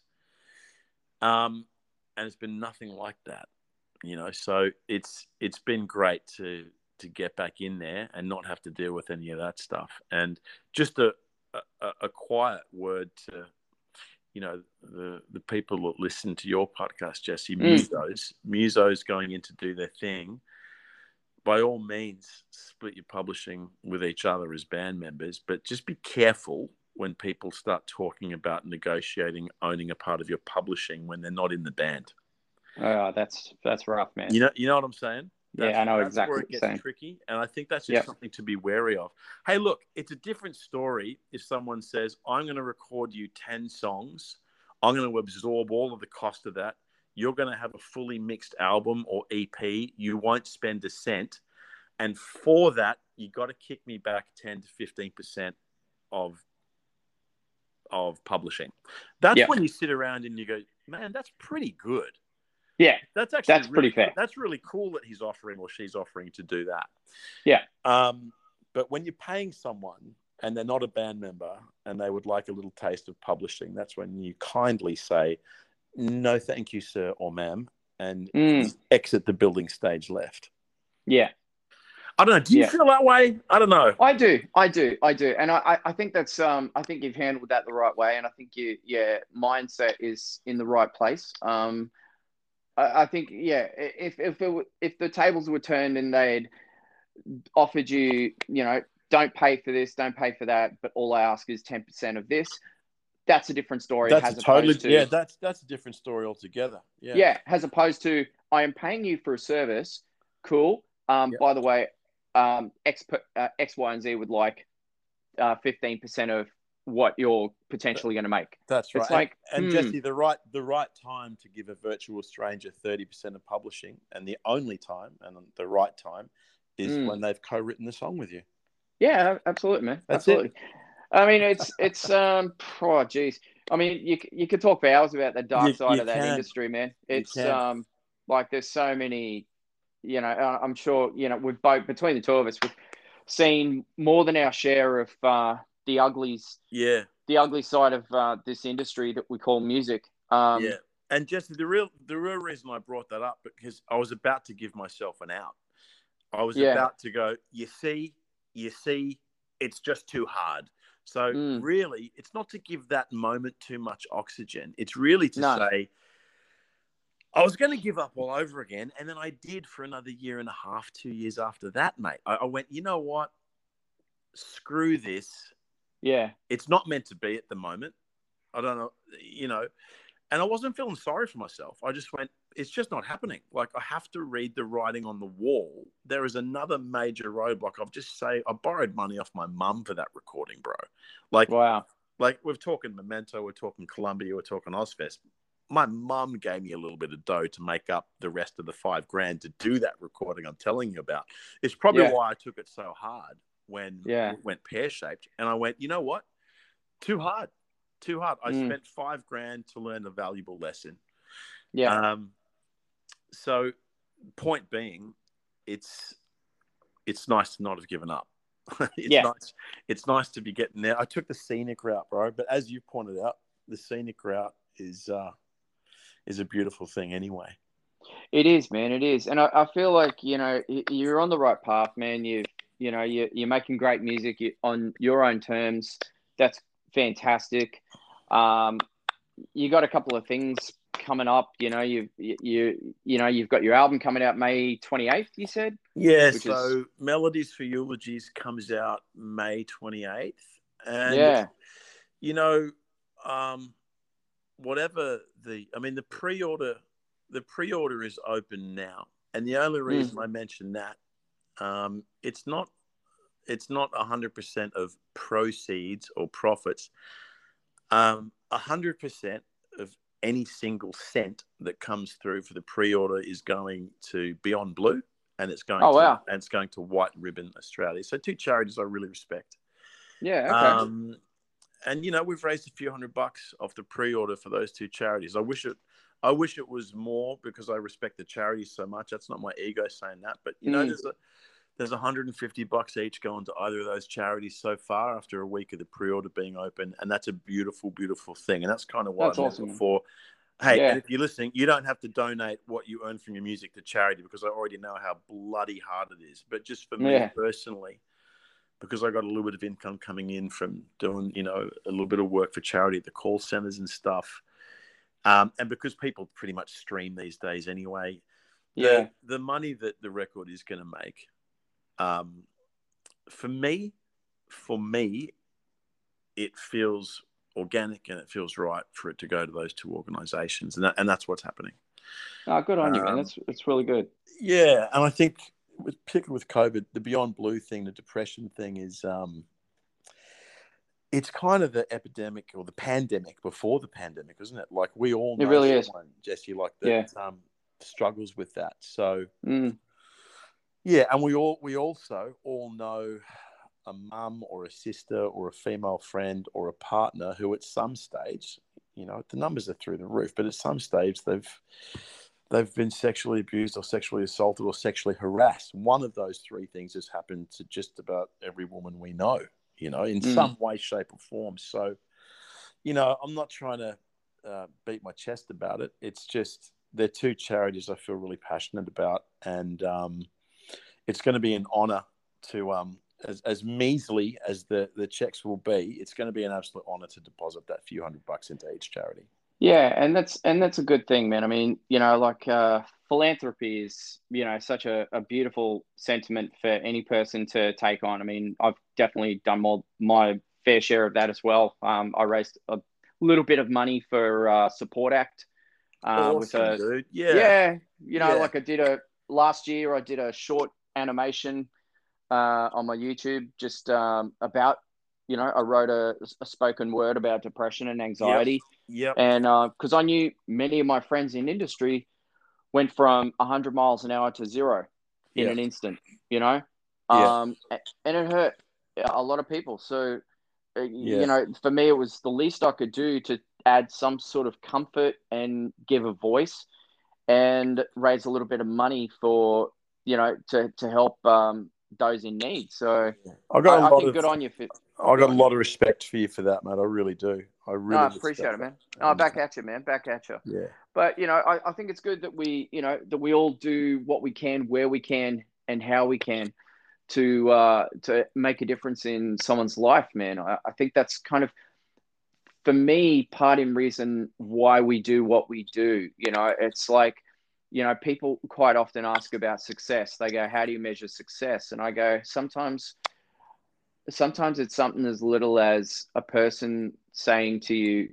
Um, and it's been nothing like that, you know. So it's it's been great to to get back in there and not have to deal with any of that stuff. And just a a, a quiet word to, you know, the the people that listen to your podcast, Jesse, Mm. Musos, Musos going in to do their thing. By all means, split your publishing with each other as band members, but just be careful when people start talking about negotiating, owning a part of your publishing when they're not in the band. Oh, that's that's rough, man. You know, you know what I'm saying? That's, yeah, I know that's exactly where what it you're gets saying. tricky, and I think that's just Yep. something to be wary of. Hey, look, it's a different story if someone says, "I'm going to record you ten songs. I'm going to absorb all of the cost of that. You're going to have a fully mixed album or E P. You won't spend a cent." And for that, you got to kick me back ten to fifteen percent of of publishing. That's Yep. when you sit around and you go, man, that's pretty good. Yeah, That's actually that's really, pretty fair. That's really cool that he's offering or she's offering to do that. Yeah. Um, but when you're paying someone and they're not a band member and they would like a little taste of publishing, that's when you kindly say, no, thank you, sir or ma'am, and Mm. exit the building stage left. Yeah. I don't know. Do you Yeah. feel that way? I don't know. I do, I do, I do, and I, I think that's, um, I think you've handled that the right way, and I think you, yeah, mindset is in the right place. Um, I, I think, yeah, if if it, were- if the tables were turned and they'd offered you, you know, don't pay for this, don't pay for that, but all I ask is ten percent of this, that's a different story. That's as a totally opposed to, yeah. That's that's a different story altogether. Yeah. yeah, as opposed to I am paying you for a service. Cool. Um, Yep. by the way, um, X, uh, X, Y, and Z would like uh, fifteen percent of what you're potentially going to make. That's right. It's like, and, and hmm. Jesse, the right the right time to give a virtual stranger thirty percent of publishing, and the only time and the right time is Mm. when they've co-written the song with you. Yeah, absolutely, man. That's absolutely. I mean, it's it's um, oh, geez. I mean, you you could talk for hours about the dark You- side you of that can. industry, man. You It's can. um, like there's so many, you know. uh, I'm sure you know we've both between the two of us, we've seen more than our share of uh, the uglies, Yeah. the ugly side of uh, this industry that we call music. Um, Yeah. And Jesse, the real the real reason I brought that up because I was about to give myself an out. I was Yeah. about to go, you see, you see, it's just too hard. So Mm. really, it's not to give that moment too much oxygen. It's really to No. say, I was going to give up all over again. And then I did for another year and a half, two years after that, mate. I, I went, you know what? Screw this. Yeah. It's not meant to be at the moment. I don't know, you know. And I wasn't feeling sorry for myself. I just went, it's just not happening. Like, I have to read the writing on the wall. There is another major roadblock. I've just say, I borrowed money off my mum for that recording, bro. Like, Wow. like we're talking Memento, we're talking Columbia, we're talking Ozfest. My mum gave me a little bit of dough to make up the rest of the five grand to do that recording I'm telling you about. It's probably Yeah. why I took it so hard when Yeah. it went pear-shaped. And I went, you know what? Too hard. Too hard. I Mm. spent five grand to learn a valuable lesson. Yeah. Um, so point being, it's it's nice to not have given up. it's Yeah. nice. It's nice to be getting there. I took the scenic route, bro. But as you pointed out, the scenic route is uh, is a beautiful thing anyway. It is, man. It is, and I, I feel like you know y- you're on the right path, man. You you know you you're making great music you, on your own terms. That's fantastic. Um, you got a couple of things coming up. You know you you you you know you've got your album coming out May twenty-eighth. You said, Yeah. which So is Melodies for Eulogies comes out May twenty-eighth, and yeah, you know, um, whatever the, I mean, the pre-order, the pre-order is open now, and the only mm, reason I mention that, um, it's not, it's not a hundred percent of proceeds or profits. Um, a hundred percent of any single cent that comes through for the pre-order is going to Beyond Blue, and it's going oh to, wow, and it's going to White Ribbon Australia. So two charities I really respect. yeah, okay, Um, and you know, we've raised a few hundred bucks off the pre-order for those two charities. I wish it, I wish it was more because I respect the charities so much. That's not my ego saying that, but you know, mm, there's a there's one hundred fifty bucks each going to either of those charities so far after a week of the pre-order being open, and that's a beautiful, beautiful thing. And that's kind of what that's I meant awesome, man. before. Hey, Yeah, and if you're listening, you don't have to donate what you earn from your music to charity because I already know how bloody hard it is. But just for me yeah, personally, because I got a little bit of income coming in from doing, you know, a little bit of work for charity at the call centers and stuff. Um, and because people pretty much stream these days anyway, the, yeah, the money that the record is going to make, um, for me, for me, it feels organic and it feels right for it to go to those two organizations. And that, and that's what's happening. oh, good on you, man. Um, That's it's really good. yeah. And I think, with, particularly with COVID, the Beyond Blue thing, the depression thing is, um, it's kind of the epidemic or the pandemic before the pandemic, isn't it? Like we all It know really is. someone, Jesse, like Yeah, that um, struggles with that. So mm, yeah, and we all we also all know a mum or a sister or a female friend or a partner who at some stage, you know, the numbers are through the roof, but at some stage they've they've been sexually abused or sexually assaulted or sexually harassed. One of those three things has happened to just about every woman we know, you know, in mm, some way, shape, or form. So, you know, I'm not trying to uh, beat my chest about it. It's just they're two charities I feel really passionate about, and um, it's going to be an honour to, um, as, as measly as the, the checks will be, it's going to be an absolute honour to deposit that few hundred bucks into each charity. yeah, and that's and that's a good thing, man. I mean, you know, like uh, philanthropy is, you know, such a, a beautiful sentiment for any person to take on. I mean, I've definitely done more my fair share of that as well. Um, I raised a little bit of money for uh, Support Act uh, with Awesome, a dude. Yeah. yeah, you know, Yeah. like I did a last year. I did a short animation uh, on my YouTube just um, about, you know, I wrote a, a spoken word about depression and Yep. anxiety. Yep. And because uh, I knew many of my friends in industry went from one hundred miles an hour to zero in Yeah. an instant, you know, Yeah. um, and it hurt a lot of people. So, uh, Yeah. you know, for me, it was the least I could do to add some sort of comfort and give a voice and raise a little bit of money for, you know, to, to help um, those in need. So I got a I, I lot think of good on you. For, I good got a on lot you. of respect for you for that, mate. I really do. I No, really I appreciate it, respect man. that. No, And, back at you, man. Back at you. yeah. But, you know, I, I think it's good that we, you know, that we all do what we can, where we can, and how we can to uh, to make a difference in someone's life, man. I, I think that's kind of, for me, part and reason why we do what we do. You know, it's like, you know, people quite often ask about success. They go, how do you measure success? And I go, sometimes, sometimes it's something as little as a person saying to you,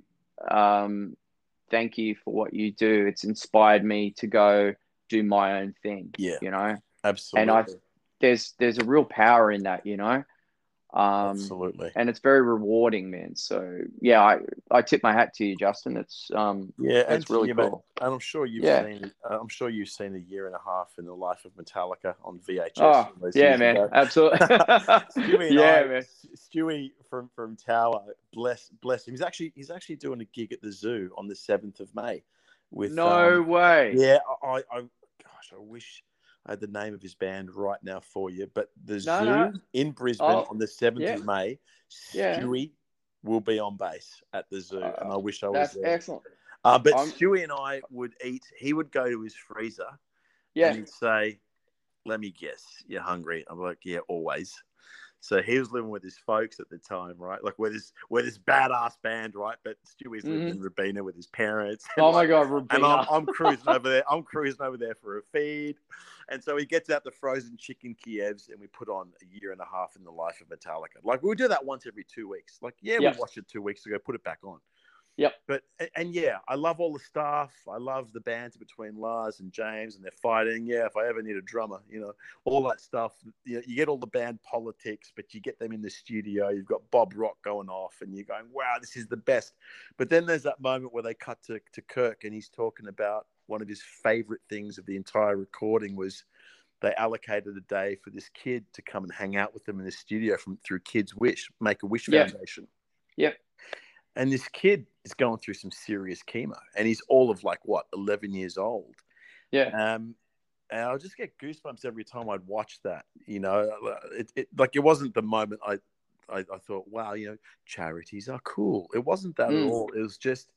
um, thank you for what you do. It's inspired me to go do my own thing, Yeah, you know? And I, absolutely. there's, there's a real power in that, you know? Um, Absolutely. and it's very rewarding, man. So yeah, I, I tip my hat to you, Justin. It's, um, Yeah, and it's to really you, mate. cool. And I'm sure you've Yeah. seen. Uh, I'm sure you've seen a year and a half in the life of Metallica on V H S. Oh, those yeah, years man. ago. Absolutely. Stewie and yeah, I, man. Stewie from from Tower, bless bless him. He's actually he's actually doing a gig at the Zoo on the seventh of May. With No um, way. yeah, I, I gosh, I wish I had the name of his band right now for you. But the No, Zoo no. in Brisbane Oh, on the seventh yeah. of May, Yeah. Stewie will be on bass at the Zoo, Uh, and I wish I was that's there. excellent. Uh, but I'm- Stewie and I would eat. He would go to his freezer, Yeah. and he'd say, "Let me guess, you're hungry." I'm like, "Yeah, always." So he was living with his folks at the time, right? Like we're this we're this badass band, right? But Stewie's living in Mhm. Robina with his parents. and Oh my like- God, And Rabina. I'm, I'm cruising over there. I'm cruising over there for a feed. And so he gets out the frozen chicken Kievs, and we put on a year and a half in the life of Metallica. Like we would do that once every two weeks. Like, yeah, Yep. we watched it two weeks ago, put it back on. Yep. But and yeah, I love all the stuff. I love the banter between Lars and James, and they're fighting. Yeah, if I ever need a drummer, you know, all that stuff. You know, you get all the band politics, but you get them in the studio. You've got Bob Rock going off, and you're going, "Wow, this is the best." But then there's that moment where they cut to, to Kirk, and he's talking about one of his favorite things of the entire recording was they allocated a day for this kid to come and hang out with them in the studio from through Kids Wish, Make a Wish Yeah. Foundation. Yep. And this kid is going through some serious chemo, and he's all of like what eleven years old. Yeah. Um, and I'll just get goosebumps every time I'd watch that. You know, it, it like it wasn't the moment I, I, I thought, wow, you know, charities are cool. It wasn't that Mm. at all. It was just,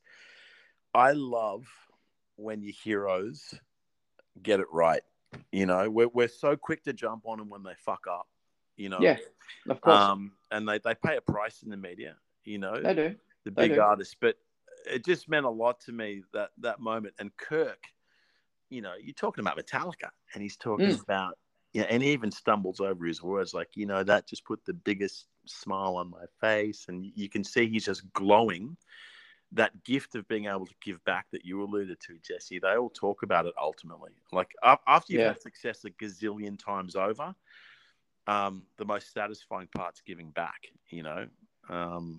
I love when your heroes get it right. You know, we're we're so quick to jump on them when they fuck up. You know, Yeah. Of course. um, and they they pay a price in the media. You know, they do. the They big do. artist, but it just meant a lot to me that that moment. And Kirk, you know, you're talking about Metallica, and he's talking Mm. about, yeah, and he even stumbles over his words, like, you know, that just put the biggest smile on my face, and you can see he's just glowing. That gift of being able to give back that you alluded to, Jesse, they all talk about it ultimately. Like after you've Yeah. had success a gazillion times over, um, the most satisfying part's giving back, you know. Um,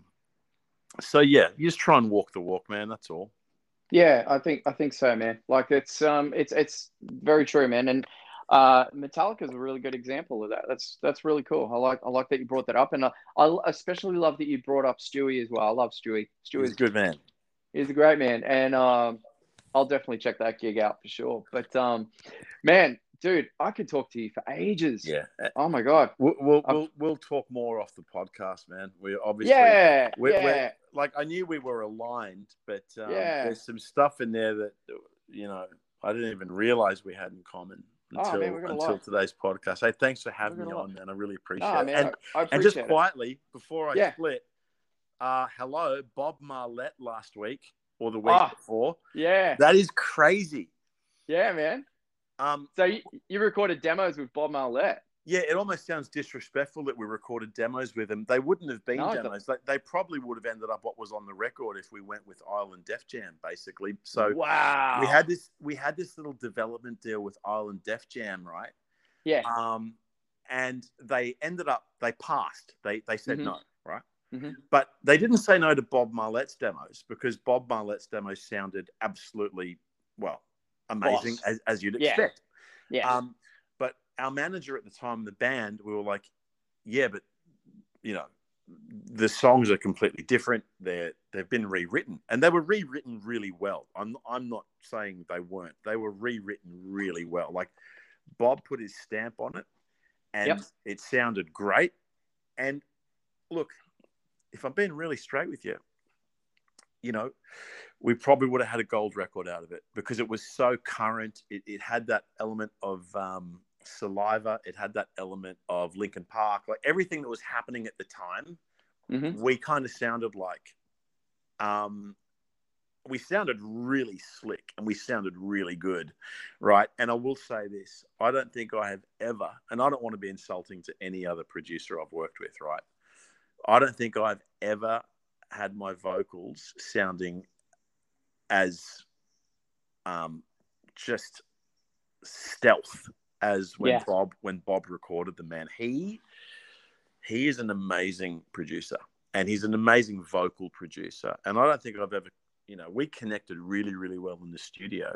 So yeah, you just try and walk the walk, man. That's all. Yeah, I think I think so, man. Like it's um it's it's very true, man. And uh Metallica is a really good example of that. That's that's really cool. I like I like that you brought that up, and I, I especially love that you brought up Stewie as well. I love Stewie. He's Stewie's a good man. he's a great man, and um I'll definitely check that gig out for sure. But um man, dude, I could talk to you for ages. Yeah. Oh my God. We'll we'll I've- we'll, we'll talk more off the podcast, man. We obviously Yeah, we're, yeah. we're like I knew we were aligned, but um, Yeah. there's some stuff in there that you know I didn't even realize we had in common Oh, until man, we're gonna until love. today's podcast. Hey, thanks for having We're me gonna on, man. I really appreciate Nah, it. man, And I, I and just appreciate it. quietly before I Yeah. split, uh, hello, Bob Marlette last week or the week Ah. before. Yeah, That is crazy. yeah, man. Um, So you, you recorded demos with Bob Marlette. Yeah, it almost sounds disrespectful that we recorded demos with them. They wouldn't have been No, it demos. They, they probably would have ended up what was on the record if we went with Island Def Jam, basically. So wow. we had this we had this little development deal with Island Def Jam, right? Yeah. Um, and they ended up they passed. They they said Mhm. no, right? Mhm. But they didn't say no to Bob Marlette's demos because Bob Marlette's demos sounded absolutely well amazing Boss. as, as you'd Yeah. expect. Yeah. Um, but our manager at the time, the band, we were like, yeah, but you know, the songs are completely different. They're they've been rewritten, and they were rewritten really well. I'm I'm not saying they weren't. They were rewritten really well. Like Bob put his stamp on it, and Yep. it sounded great. And look, if I'm being really straight with you, you know, we probably would have had a gold record out of it because it was so current. It, it had that element of um, Saliva. It had that element of Linkin Park, like everything that was happening at the time. Mm-hmm. We kind of sounded like, um, we sounded really slick and we sounded really good, right? And I will say this, I don't think I have ever, and I don't want to be insulting to any other producer I've worked with, right? I don't think I've ever had my vocals sounding as um, just stealth as when Yeah. Bob when Bob recorded them, man. He he is an amazing producer and he's an amazing vocal producer. And I don't think I've ever, you know, we connected really, really well in the studio.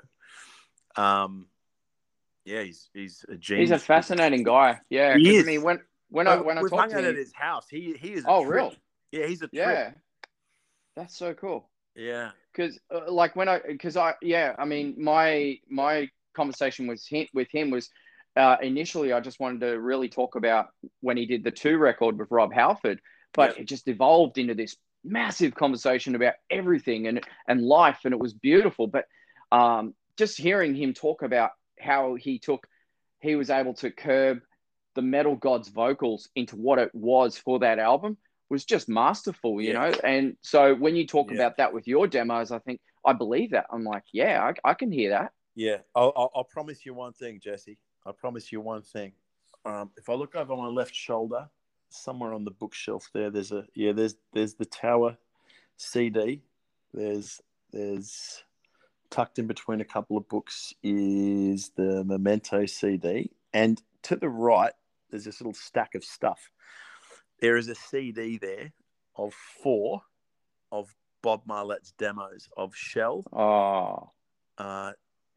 Um, yeah, he's he's a genius. He's a fascinating guy. Yeah, He because I is. mean, when when I Oh, when I we've talked hung out to at him, his house. He he is. A oh, trip. real? Yeah, he's a trip. Yeah, that's so cool. Yeah. Because uh, like when I because I yeah I mean my my conversation with him with him was uh, initially I just wanted to really talk about when he did the two record with Rob Halford, but Yep. it just evolved into this massive conversation about everything and and life, and it was beautiful. But um, just hearing him talk about how he took he was able to curb the Metal Gods vocals into what it was for that album was just masterful, you Yeah. know? And so when you talk Yeah. about that with your demos, I think I believe that. I'm like, yeah, I, I can hear that. Yeah, I'll, I'll, I'll promise you one thing, Jesse. I promise you one thing. Um, if I look over my left shoulder, somewhere on the bookshelf there, there's a yeah, there's there's the Tower C D. There's there's tucked in between a couple of books is the Memento C D, and to the right there's this little stack of stuff. There is a C D there of four of Bob Marlette's demos of Shell. Oh, Uh,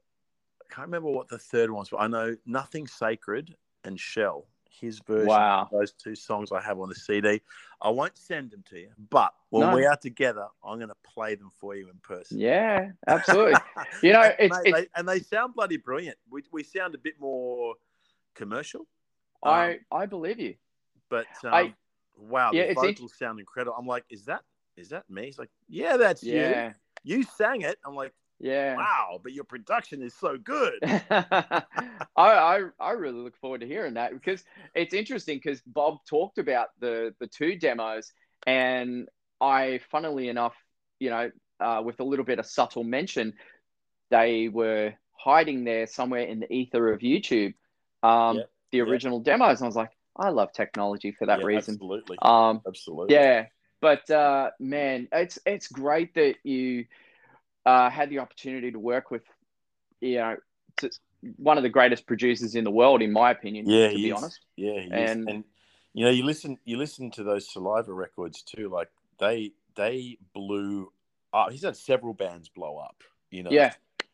I can't remember what the third one was, but I know Nothing Sacred and Shell. His version wow. of those two songs I have on the C D. I won't send them to you, but when No. we are together, I'm going to play them for you in person. Yeah, absolutely. You know, and, it's, mate, it's they, and they sound bloody brilliant. We we sound a bit more commercial. I, Um, I believe you. but um, I- wow, yeah, the it's vocals int- sound incredible. I'm like, is that is that me? He's like, yeah, that's Yeah, you. You sang it. I'm like, yeah. wow, but your production is so good. I, I I really look forward to hearing that because it's interesting because Bob talked about the the two demos, and I, funnily enough, you know, uh, with a little bit of subtle mention, they were hiding there somewhere in the ether of YouTube, um, Yeah, the yeah. original demos. And I was like, I love technology for that Yeah, reason. absolutely, Um, absolutely. yeah, but uh, man, it's it's great that you uh, had the opportunity to work with, you know, to, one of the greatest producers in the world, in my opinion. Yeah, to he be is. honest. Yeah, he And- is. And you know, you listen, you listen to those Saliva records too. Like they, they blew up. He's had several bands blow up. You know. Yeah,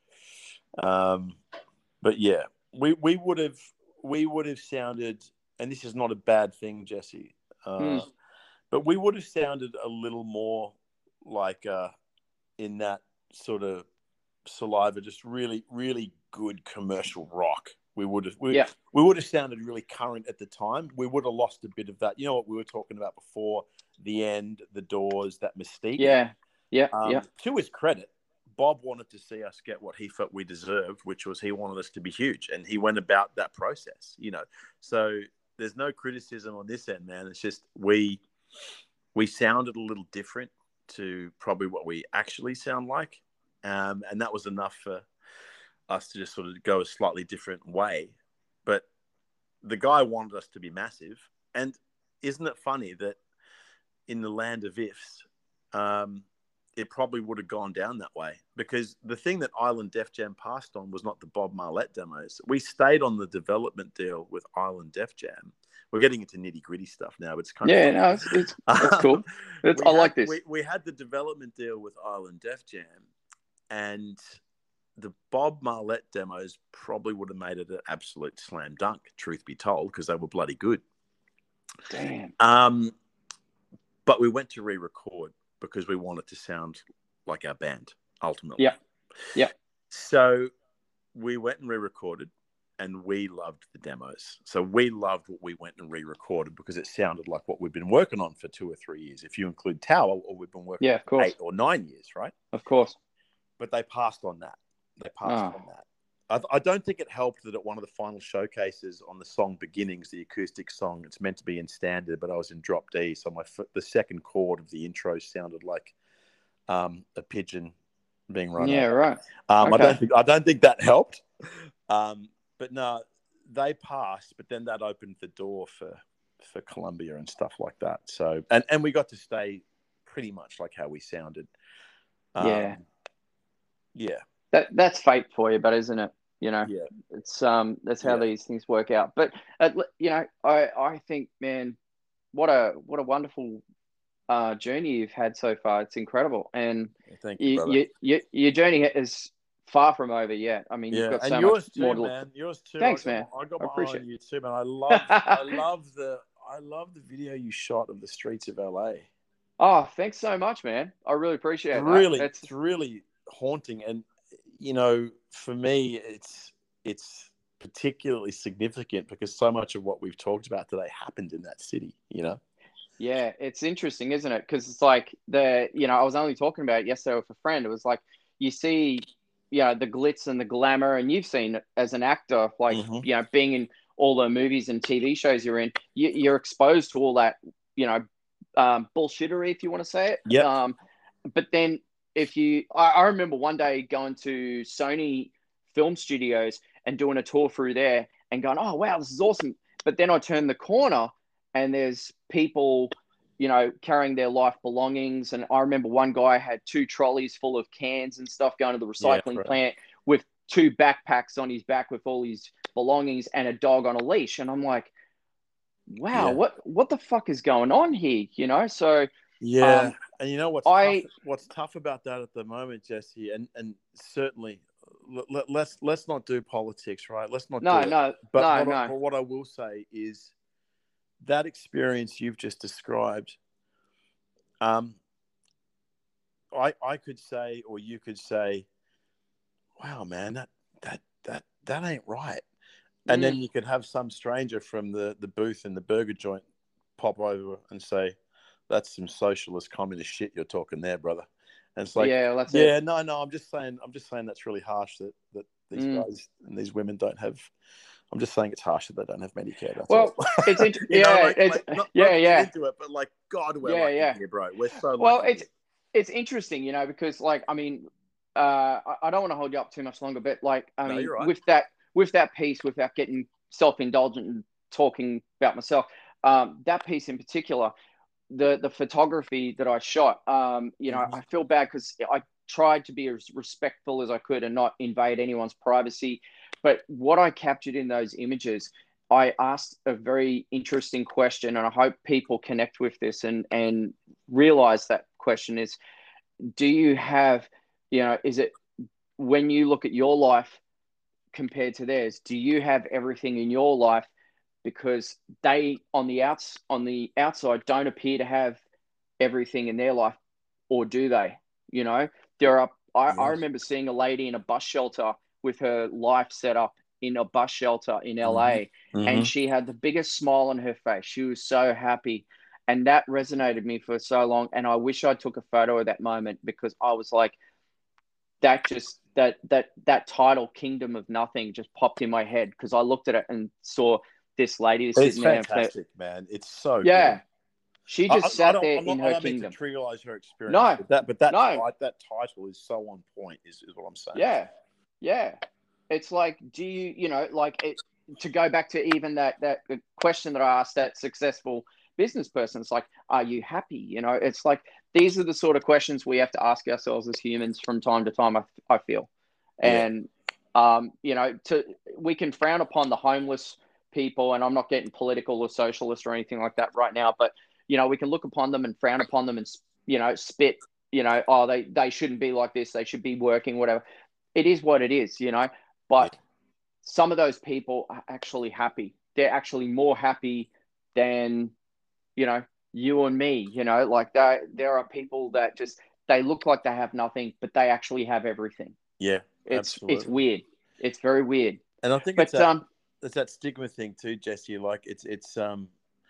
Um, but yeah, we we would have we would have sounded, and this is not a bad thing, Jesse. Uh, Mm. But we would have sounded a little more like uh, in that sort of Saliva, just really, really good commercial rock. We would have, we, Yeah. we would have sounded really current at the time. We would have lost a bit of that. You know what we were talking about before? The End, the Doors, that mystique. yeah, yeah, Um, yeah, To his credit, Bob wanted to see us get what he felt we deserved, which was he wanted us to be huge, and he went about that process. You know, so there's no criticism on this end, man. It's just we we sounded a little different to probably what we actually sound like, um, and that was enough for us to just sort of go a slightly different way. But the guy wanted us to be massive, and isn't it funny that in the land of ifs, um, it probably would have gone down that way, because the thing that Island Def Jam passed on was not the Bob Marlette demos. We stayed on the development deal with Island Def Jam. We're getting into nitty gritty stuff now, but it's kind yeah. of No, it's, it's that's cool. It's, We I had- like this. We, we had the development deal with Island Def Jam, and the Bob Marlette demos probably would have made it an absolute slam dunk, truth be told, because they were bloody good. Damn. Um, but we went to re-record because we wanted to sound like our band, ultimately. Yeah. Yeah. So we went and re-recorded, and we loved the demos. So we loved what we went and re-recorded because it sounded like what we've been working on for two or three years. If you include Tower, or we've been working Yeah, on of course. eight or nine years, right? Of course. But they passed on that. They passed Oh. on that. I, I don't think it helped that at one of the final showcases on the song Beginnings, the acoustic song, it's meant to be in standard, but I was in drop D, so my the second chord of the intro sounded like um, a pigeon being run Yeah, over. right. Um, Okay. I don't think I don't think that helped, um, but no, they passed. But then that opened the door for for Columbia and stuff like that. So and and we got to stay pretty much like how we sounded. Um, Yeah. Yeah. That that's fate for you, but isn't it? You know, Yeah. it's um that's how Yeah. these things work out. But uh, you know, I I think, man, what a what a wonderful uh journey you've had so far. It's incredible, and Thank you, you, brother. you, you your journey is far from over yet. I mean, you've Yeah, got and so yours much too, more to look. man. Yours too. Thanks, I got man. my, I got I my eye appreciate on you too, man. I love I love the I love the video you shot of the streets of L A. Oh, thanks so much, man. I really appreciate It's that. really It's it's really haunting, and you know, for me, it's it's particularly significant because so much of what we've talked about today happened in that city. You know. Yeah, it's interesting, isn't it? Because it's like the, you know, I was only talking about it yesterday with a friend. It was like you see, you know, the glitz and the glamour, and you've seen it as an actor, like, Mhm. you know, being in all the movies and T V shows you're in, you, you're exposed to all that, you know, um, bullshittery, if you want to say it. Yep. Um, but then if you, I, I remember one day going to Sony Film Studios and doing a tour through there and going, oh, wow, this is awesome. But then I turned the corner and there's people, you know, carrying their life belongings. And I remember one guy had two trolleys full of cans and stuff going to the recycling right. plant with two backpacks on his back with all his belongings and a dog on a leash. And I'm like, wow, Yeah. what what the fuck is going on here? You know, so Yeah, um, and you know what's I tough, what's tough about that at the moment, Jesse, and and certainly let, let's let's not do politics, right? Let's not no do it. no But no what I, no but what I will say is that experience you've just described. Um, I I could say, or you could say, wow, man, that that that that ain't right. And mm, then you could have some stranger from the, the booth in the burger joint pop over and say, that's some socialist communist shit you're talking there, brother. And it's like, yeah, that's yeah, it. no, no, I'm just saying, I'm just saying that's really harsh that, that these Mm. guys and these women don't have, I'm just saying it's harsh that they don't have Medicare. That's Well, all. it's int- you yeah, know, like, it's like not, yeah, not to yeah, get into it, but like, God, we're yeah, lucky yeah. here, bro. We're so Well, lucky. it's it's interesting, you know, because like I mean, uh, I, I don't want to hold you up too much longer, but like I No, mean, you're right. with that with that piece, without getting self-indulgent and talking about myself, um, that piece in particular, the the photography that I shot, um, you know, Mhm. I feel bad because I tried to be as respectful as I could and not invade anyone's privacy. But what I captured in those images, I asked a very interesting question, and I hope people connect with this and and realize that question is: do you have, you know, is it when you look at your life compared to theirs, do you have everything in your life because they on the outs on the outside don't appear to have everything in their life, or do they? You know, there are. I, I Yeah. remember seeing a lady in a bus shelter with her life set up in a bus shelter in L A, Mhm. and Mhm. she had the biggest smile on her face. She was so happy, and that resonated me for so long. And I wish I took a photo of that moment because I was like, that just that that that title Kingdom of Nothing just popped in my head because I looked at it and saw this lady It's sitting there. fantastic, man. It's so Yeah, good. she I, just I, I sat don't. there I'm in not. I her don't mean to kingdom. trivialize her experience, No, but that. But that. no, That title is so on point. Is, is what I'm saying. yeah, yeah. It's like, do you, you know, like it, to go back to even that that the question that I asked that successful business person. It's like, are you happy? You know, it's like these are the sort of questions we have to ask ourselves as humans from time to time. I, I feel, Yeah. and um, you know, to we can frown upon the homeless people, and I'm not getting political or socialist or anything like that right now, but you know, we can look upon them and frown upon them and you know, spit. You know, oh, they they shouldn't be like this. They should be working, whatever. It is what it is, you know. But Yeah. some of those people are actually happy. They're actually more happy than, you know, you and me, you know, like there, there are people that just, they look like they have nothing, but they actually have everything. Yeah. It's, it's Absolutely. weird. It's very weird. And I think it's But, that. um, It's that stigma thing too, Jesse. Like it's it's um,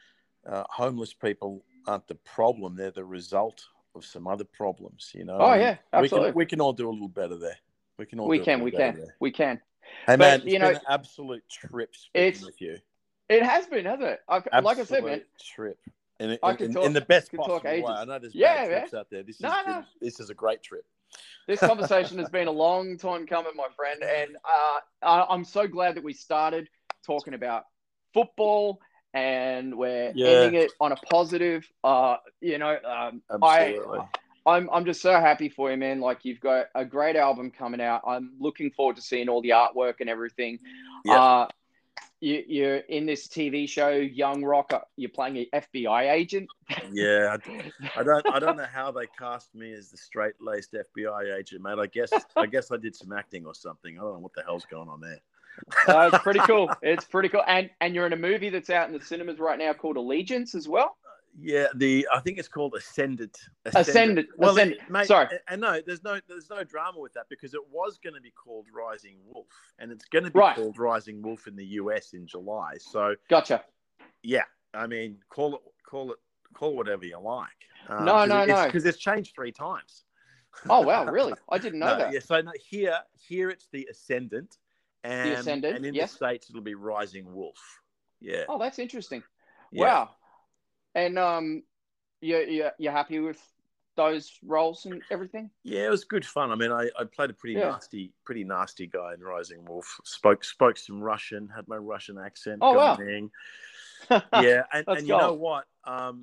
uh, homeless people aren't the problem; they're the result of some other problems. You know, oh and yeah, we can absolutely. we can all do a little better there. We can all We do a can, little we better can, there. we can. Hey, But, man, it's you been know, an absolute trip it's speaking with you. it has been, hasn't it? I, like I Absolute said, man, trip. In, I in, could in, talk in the best could talk possible way. I ages. know there's bad Yeah, man. trips out there. This No, is no. this is a great trip. This conversation has been a long time coming, my friend, and uh, I- I'm so glad that we started talking about football and we're Yeah. ending it on a positive. Uh, you know, um, I Absolutely. I'm I'm just so happy for you, man. Like, you've got a great album coming out. I'm looking forward to seeing all the artwork and everything. Yeah. Uh, you, you're in this T V show, Young Rock. You're playing an F B I agent. Yeah, I, I don't I don't know how they cast me as the straight-laced F B I agent, mate. I guess I guess I did some acting or something. I don't know what the hell's going on there. Uh, it's pretty cool. It's pretty cool. And and you're in a movie that's out in the cinemas right now called Allegiance as well. Yeah, the I think it's called Ascendant. Ascendant. Well, Ascendant. It, mate, Sorry. and no, there's no there's no drama with that because it was going to be called Rising Wolf, and it's going to be Right. called Rising Wolf in the U S in July. So Gotcha. yeah, I mean, call it call it call it whatever you like. Um, No, 'cause no, it- no. because it's, it's changed three times. Oh, wow. Really? I didn't know No, that. yeah. So no, here here it's the Ascendant, and Ascendant, and in yes. the States it'll be Rising Wolf. Yeah. Oh, that's interesting. Yeah. Wow. And um, you you you're happy with those roles and everything? Yeah, it was good fun. I mean, I, I played a pretty Yeah. nasty, pretty nasty guy in Rising Wolf. Spoke spoke some Russian, had my Russian accent Oh, wow. going. Yeah, and, Let's and you go. know what? Um,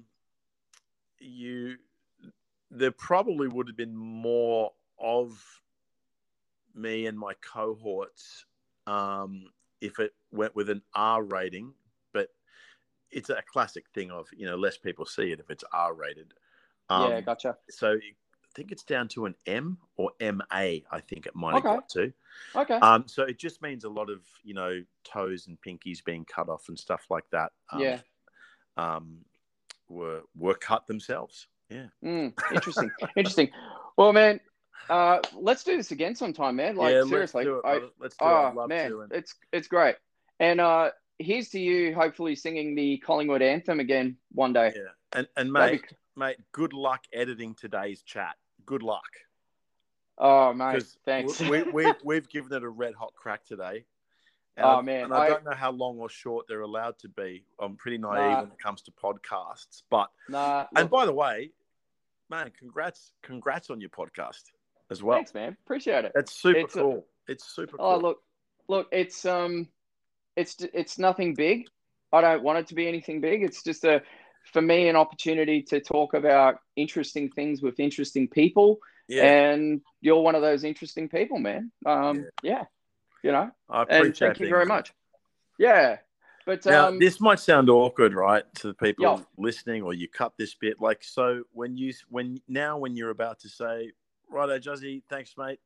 you there probably would have been more of me and my cohorts um, if it went with an R rating, but it's a classic thing of, you know, less people see it if it's R rated. Um, Yeah, gotcha. So I think it's down to an M or M A, I think it might have Okay. got to. Okay. Um, so it just means a lot of, you know, toes and pinkies being cut off and stuff like that. Um, Yeah. Um, were were cut themselves. Yeah. Mm, interesting. Interesting. Well, man, uh, let's do this again sometime, man. Like, yeah, seriously. let's do it. I, brother. Let's do it. oh, I'd love man, to. And it's it's great. And uh, here's to you, hopefully singing the Collingwood anthem again one day. yeah, and and That'd mate, be- mate, good luck editing today's chat. Good luck. Oh, mate, Because thanks. we, we, we've given it a red hot crack today. And Oh, I, man, And I, I- don't know how long or short they're allowed to be. I'm pretty naive Nah. when it comes to podcasts. But Nah, and look, by the way, man, congrats, congrats on your podcast as well. thanks, man. Appreciate it. It's super It's a- cool. it's super cool. Oh, look, look, it's um, it's it's nothing big. I don't want it to be anything big. It's just a, for me, an opportunity to talk about interesting things with interesting people. Yeah, And you're one of those interesting people, man. Um, yeah, you know. I And appreciate thank you being very on. much. Yeah, but Now, um, this might sound awkward, right, to the people Yeah. listening, or you cut this bit. Like, so when you, when now, when you're about to say, righto, Juzzy, thanks, mate.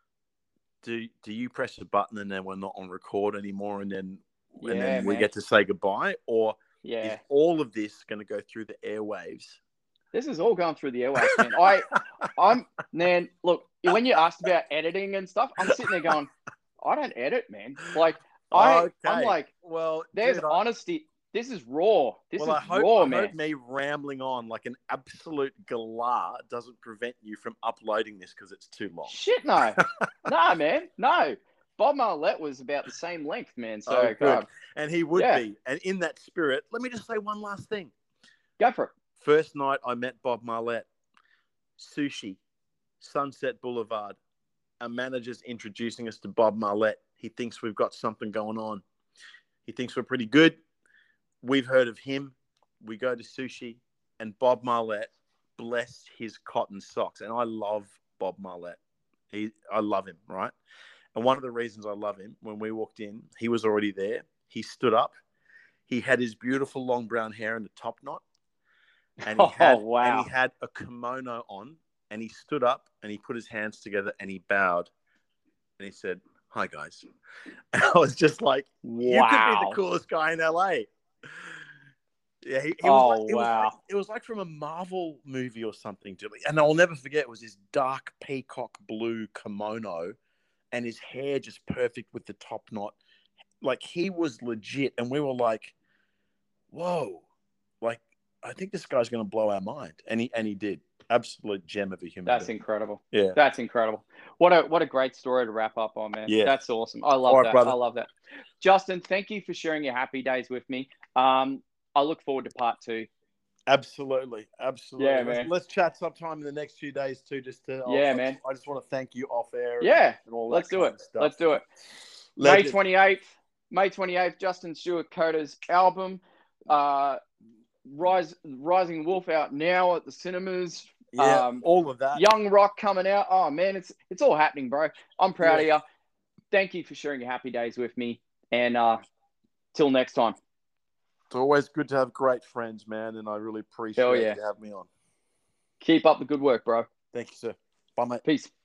Do do you press a button and then we're not on record anymore, and then and Yeah, then we man. get to say goodbye, or yeah, is all of this going to go through the airwaves? this is all going through the airwaves, man. I, I'm man. Look, when you asked about editing and stuff, I'm sitting there going, I don't edit, man. Like, I, I'm Okay. like, Well, there's dude, I- honesty. This is raw. This well, I is hope, raw, I man. hope me rambling on like an absolute galah doesn't prevent you from uploading this because it's too long. Shit, no, no, man, no. Bob Marlette was about the same length, man. So, Oh, good. God, And he would Yeah. be. And in that spirit, let me just say one last thing. go for it. First night I met Bob Marlette, sushi, Sunset Boulevard. Our manager's introducing us to Bob Marlette. He thinks we've got something going on. He thinks we're pretty good. We've heard of him. We go to sushi, and Bob Marlette, bless his cotton socks. And I love Bob Marlette. He, I love him, right? And one of the reasons I love him, when we walked in, he was already there. He stood up. He had his beautiful long brown hair in the top knot. And he Oh, had, wow. and he had a kimono on. And he stood up and he put his hands together and he bowed. And he said, "Hi, guys." And I was just like, you could be Wow. the coolest guy in L A. Yeah, he, he Oh, was like, it was wow. like it was like from a Marvel movie or something. Julie. And I'll never forget, it was this dark peacock blue kimono and his hair just perfect with the top knot. Like, he was legit. And we were like, whoa, like, I think this guy's going to blow our mind. And he, and he did. absolute gem of a human That's being. incredible. Yeah. That's incredible. What a what a great story to wrap up on, man. Yeah. That's awesome. I love All right, that. brother. I love that. Justin, thank you for sharing your happy days with me. Um, I look forward to part two. Absolutely, absolutely. Yeah, let's, man. let's chat sometime in the next few days too. Just to, Yeah, I'll, man. I just want to thank you off air. Yeah, and all let's that do kind it. of stuff. Let's do it. Legend. May twenty-eighth, May twenty-eighth, Justin Stewart Coda's album, uh, Rise, Rising Wolf, out now at the cinemas. Yeah, Um, all of that. Young Rock coming out. Oh man, it's it's all happening, bro. I'm proud Yeah. of you. Thank you for sharing your happy days with me. And uh, till next time. It's always good to have great friends, man, and I really appreciate Hell yeah. you having me on. Keep up the good work, bro. Thank you, sir. Bye, mate. Peace.